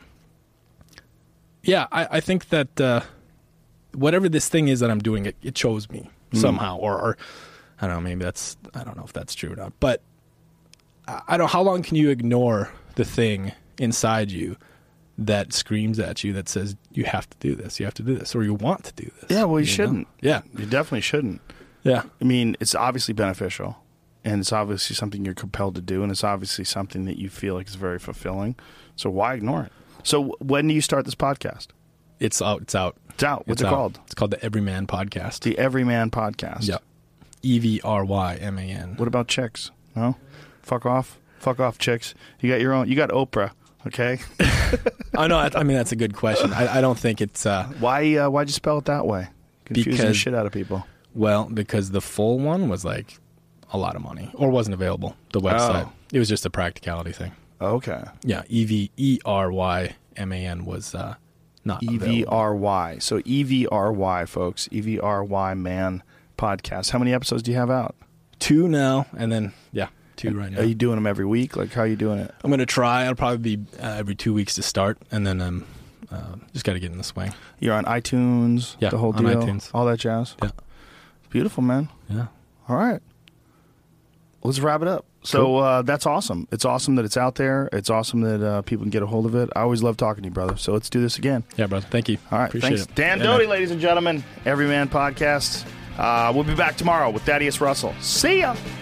I think that whatever this thing is that I'm doing, it chose me somehow, or I don't know, maybe I don't know if that's true or not, but I don't. How long can you ignore the thing inside you that screams at you that says you have to do this, or you want to do this? Yeah, well, you shouldn't. Yeah, you definitely shouldn't. Yeah, I mean, it's obviously beneficial, and it's obviously something you're compelled to do, and it's obviously something that you feel like is very fulfilling. So why ignore it? So when do you start this podcast? It's out. It's out. What's it called? It's called the Everyman Podcast. The Everyman Podcast. Yep. EVRYMAN. What about chicks? No? Fuck off, chicks. You got your own. You got Oprah. Okay. Oh no. I mean, that's a good question. I don't think it's. Why'd you spell it that way? Confusing the shit out of people. Well, because the full one was like a lot of money, or wasn't available. The website. Oh. It was just a practicality thing. Okay. Yeah. EVRYMAN was not EVRY. So EVRY, folks. EVRY Man Podcast. How many episodes do you have out? 2 now, and then 2 right now. Are you doing them every week? Like, how are you doing it? I'm gonna try. I'll probably be every 2 weeks to start, and then just got to get in the swing. You're on iTunes. Yeah, the whole deal. on iTunes. All that jazz. Yeah. Beautiful, man. Yeah. All right. Let's wrap it up. So that's awesome. It's awesome that it's out there. It's awesome that people can get a hold of it. I always love talking to you, brother. So let's do this again. Yeah, brother. Thank you. All right. Appreciate Thanks. it. Dan Doty, ladies and gentlemen. Everyman Podcast. We'll be back tomorrow with Thaddeus Russell. See ya.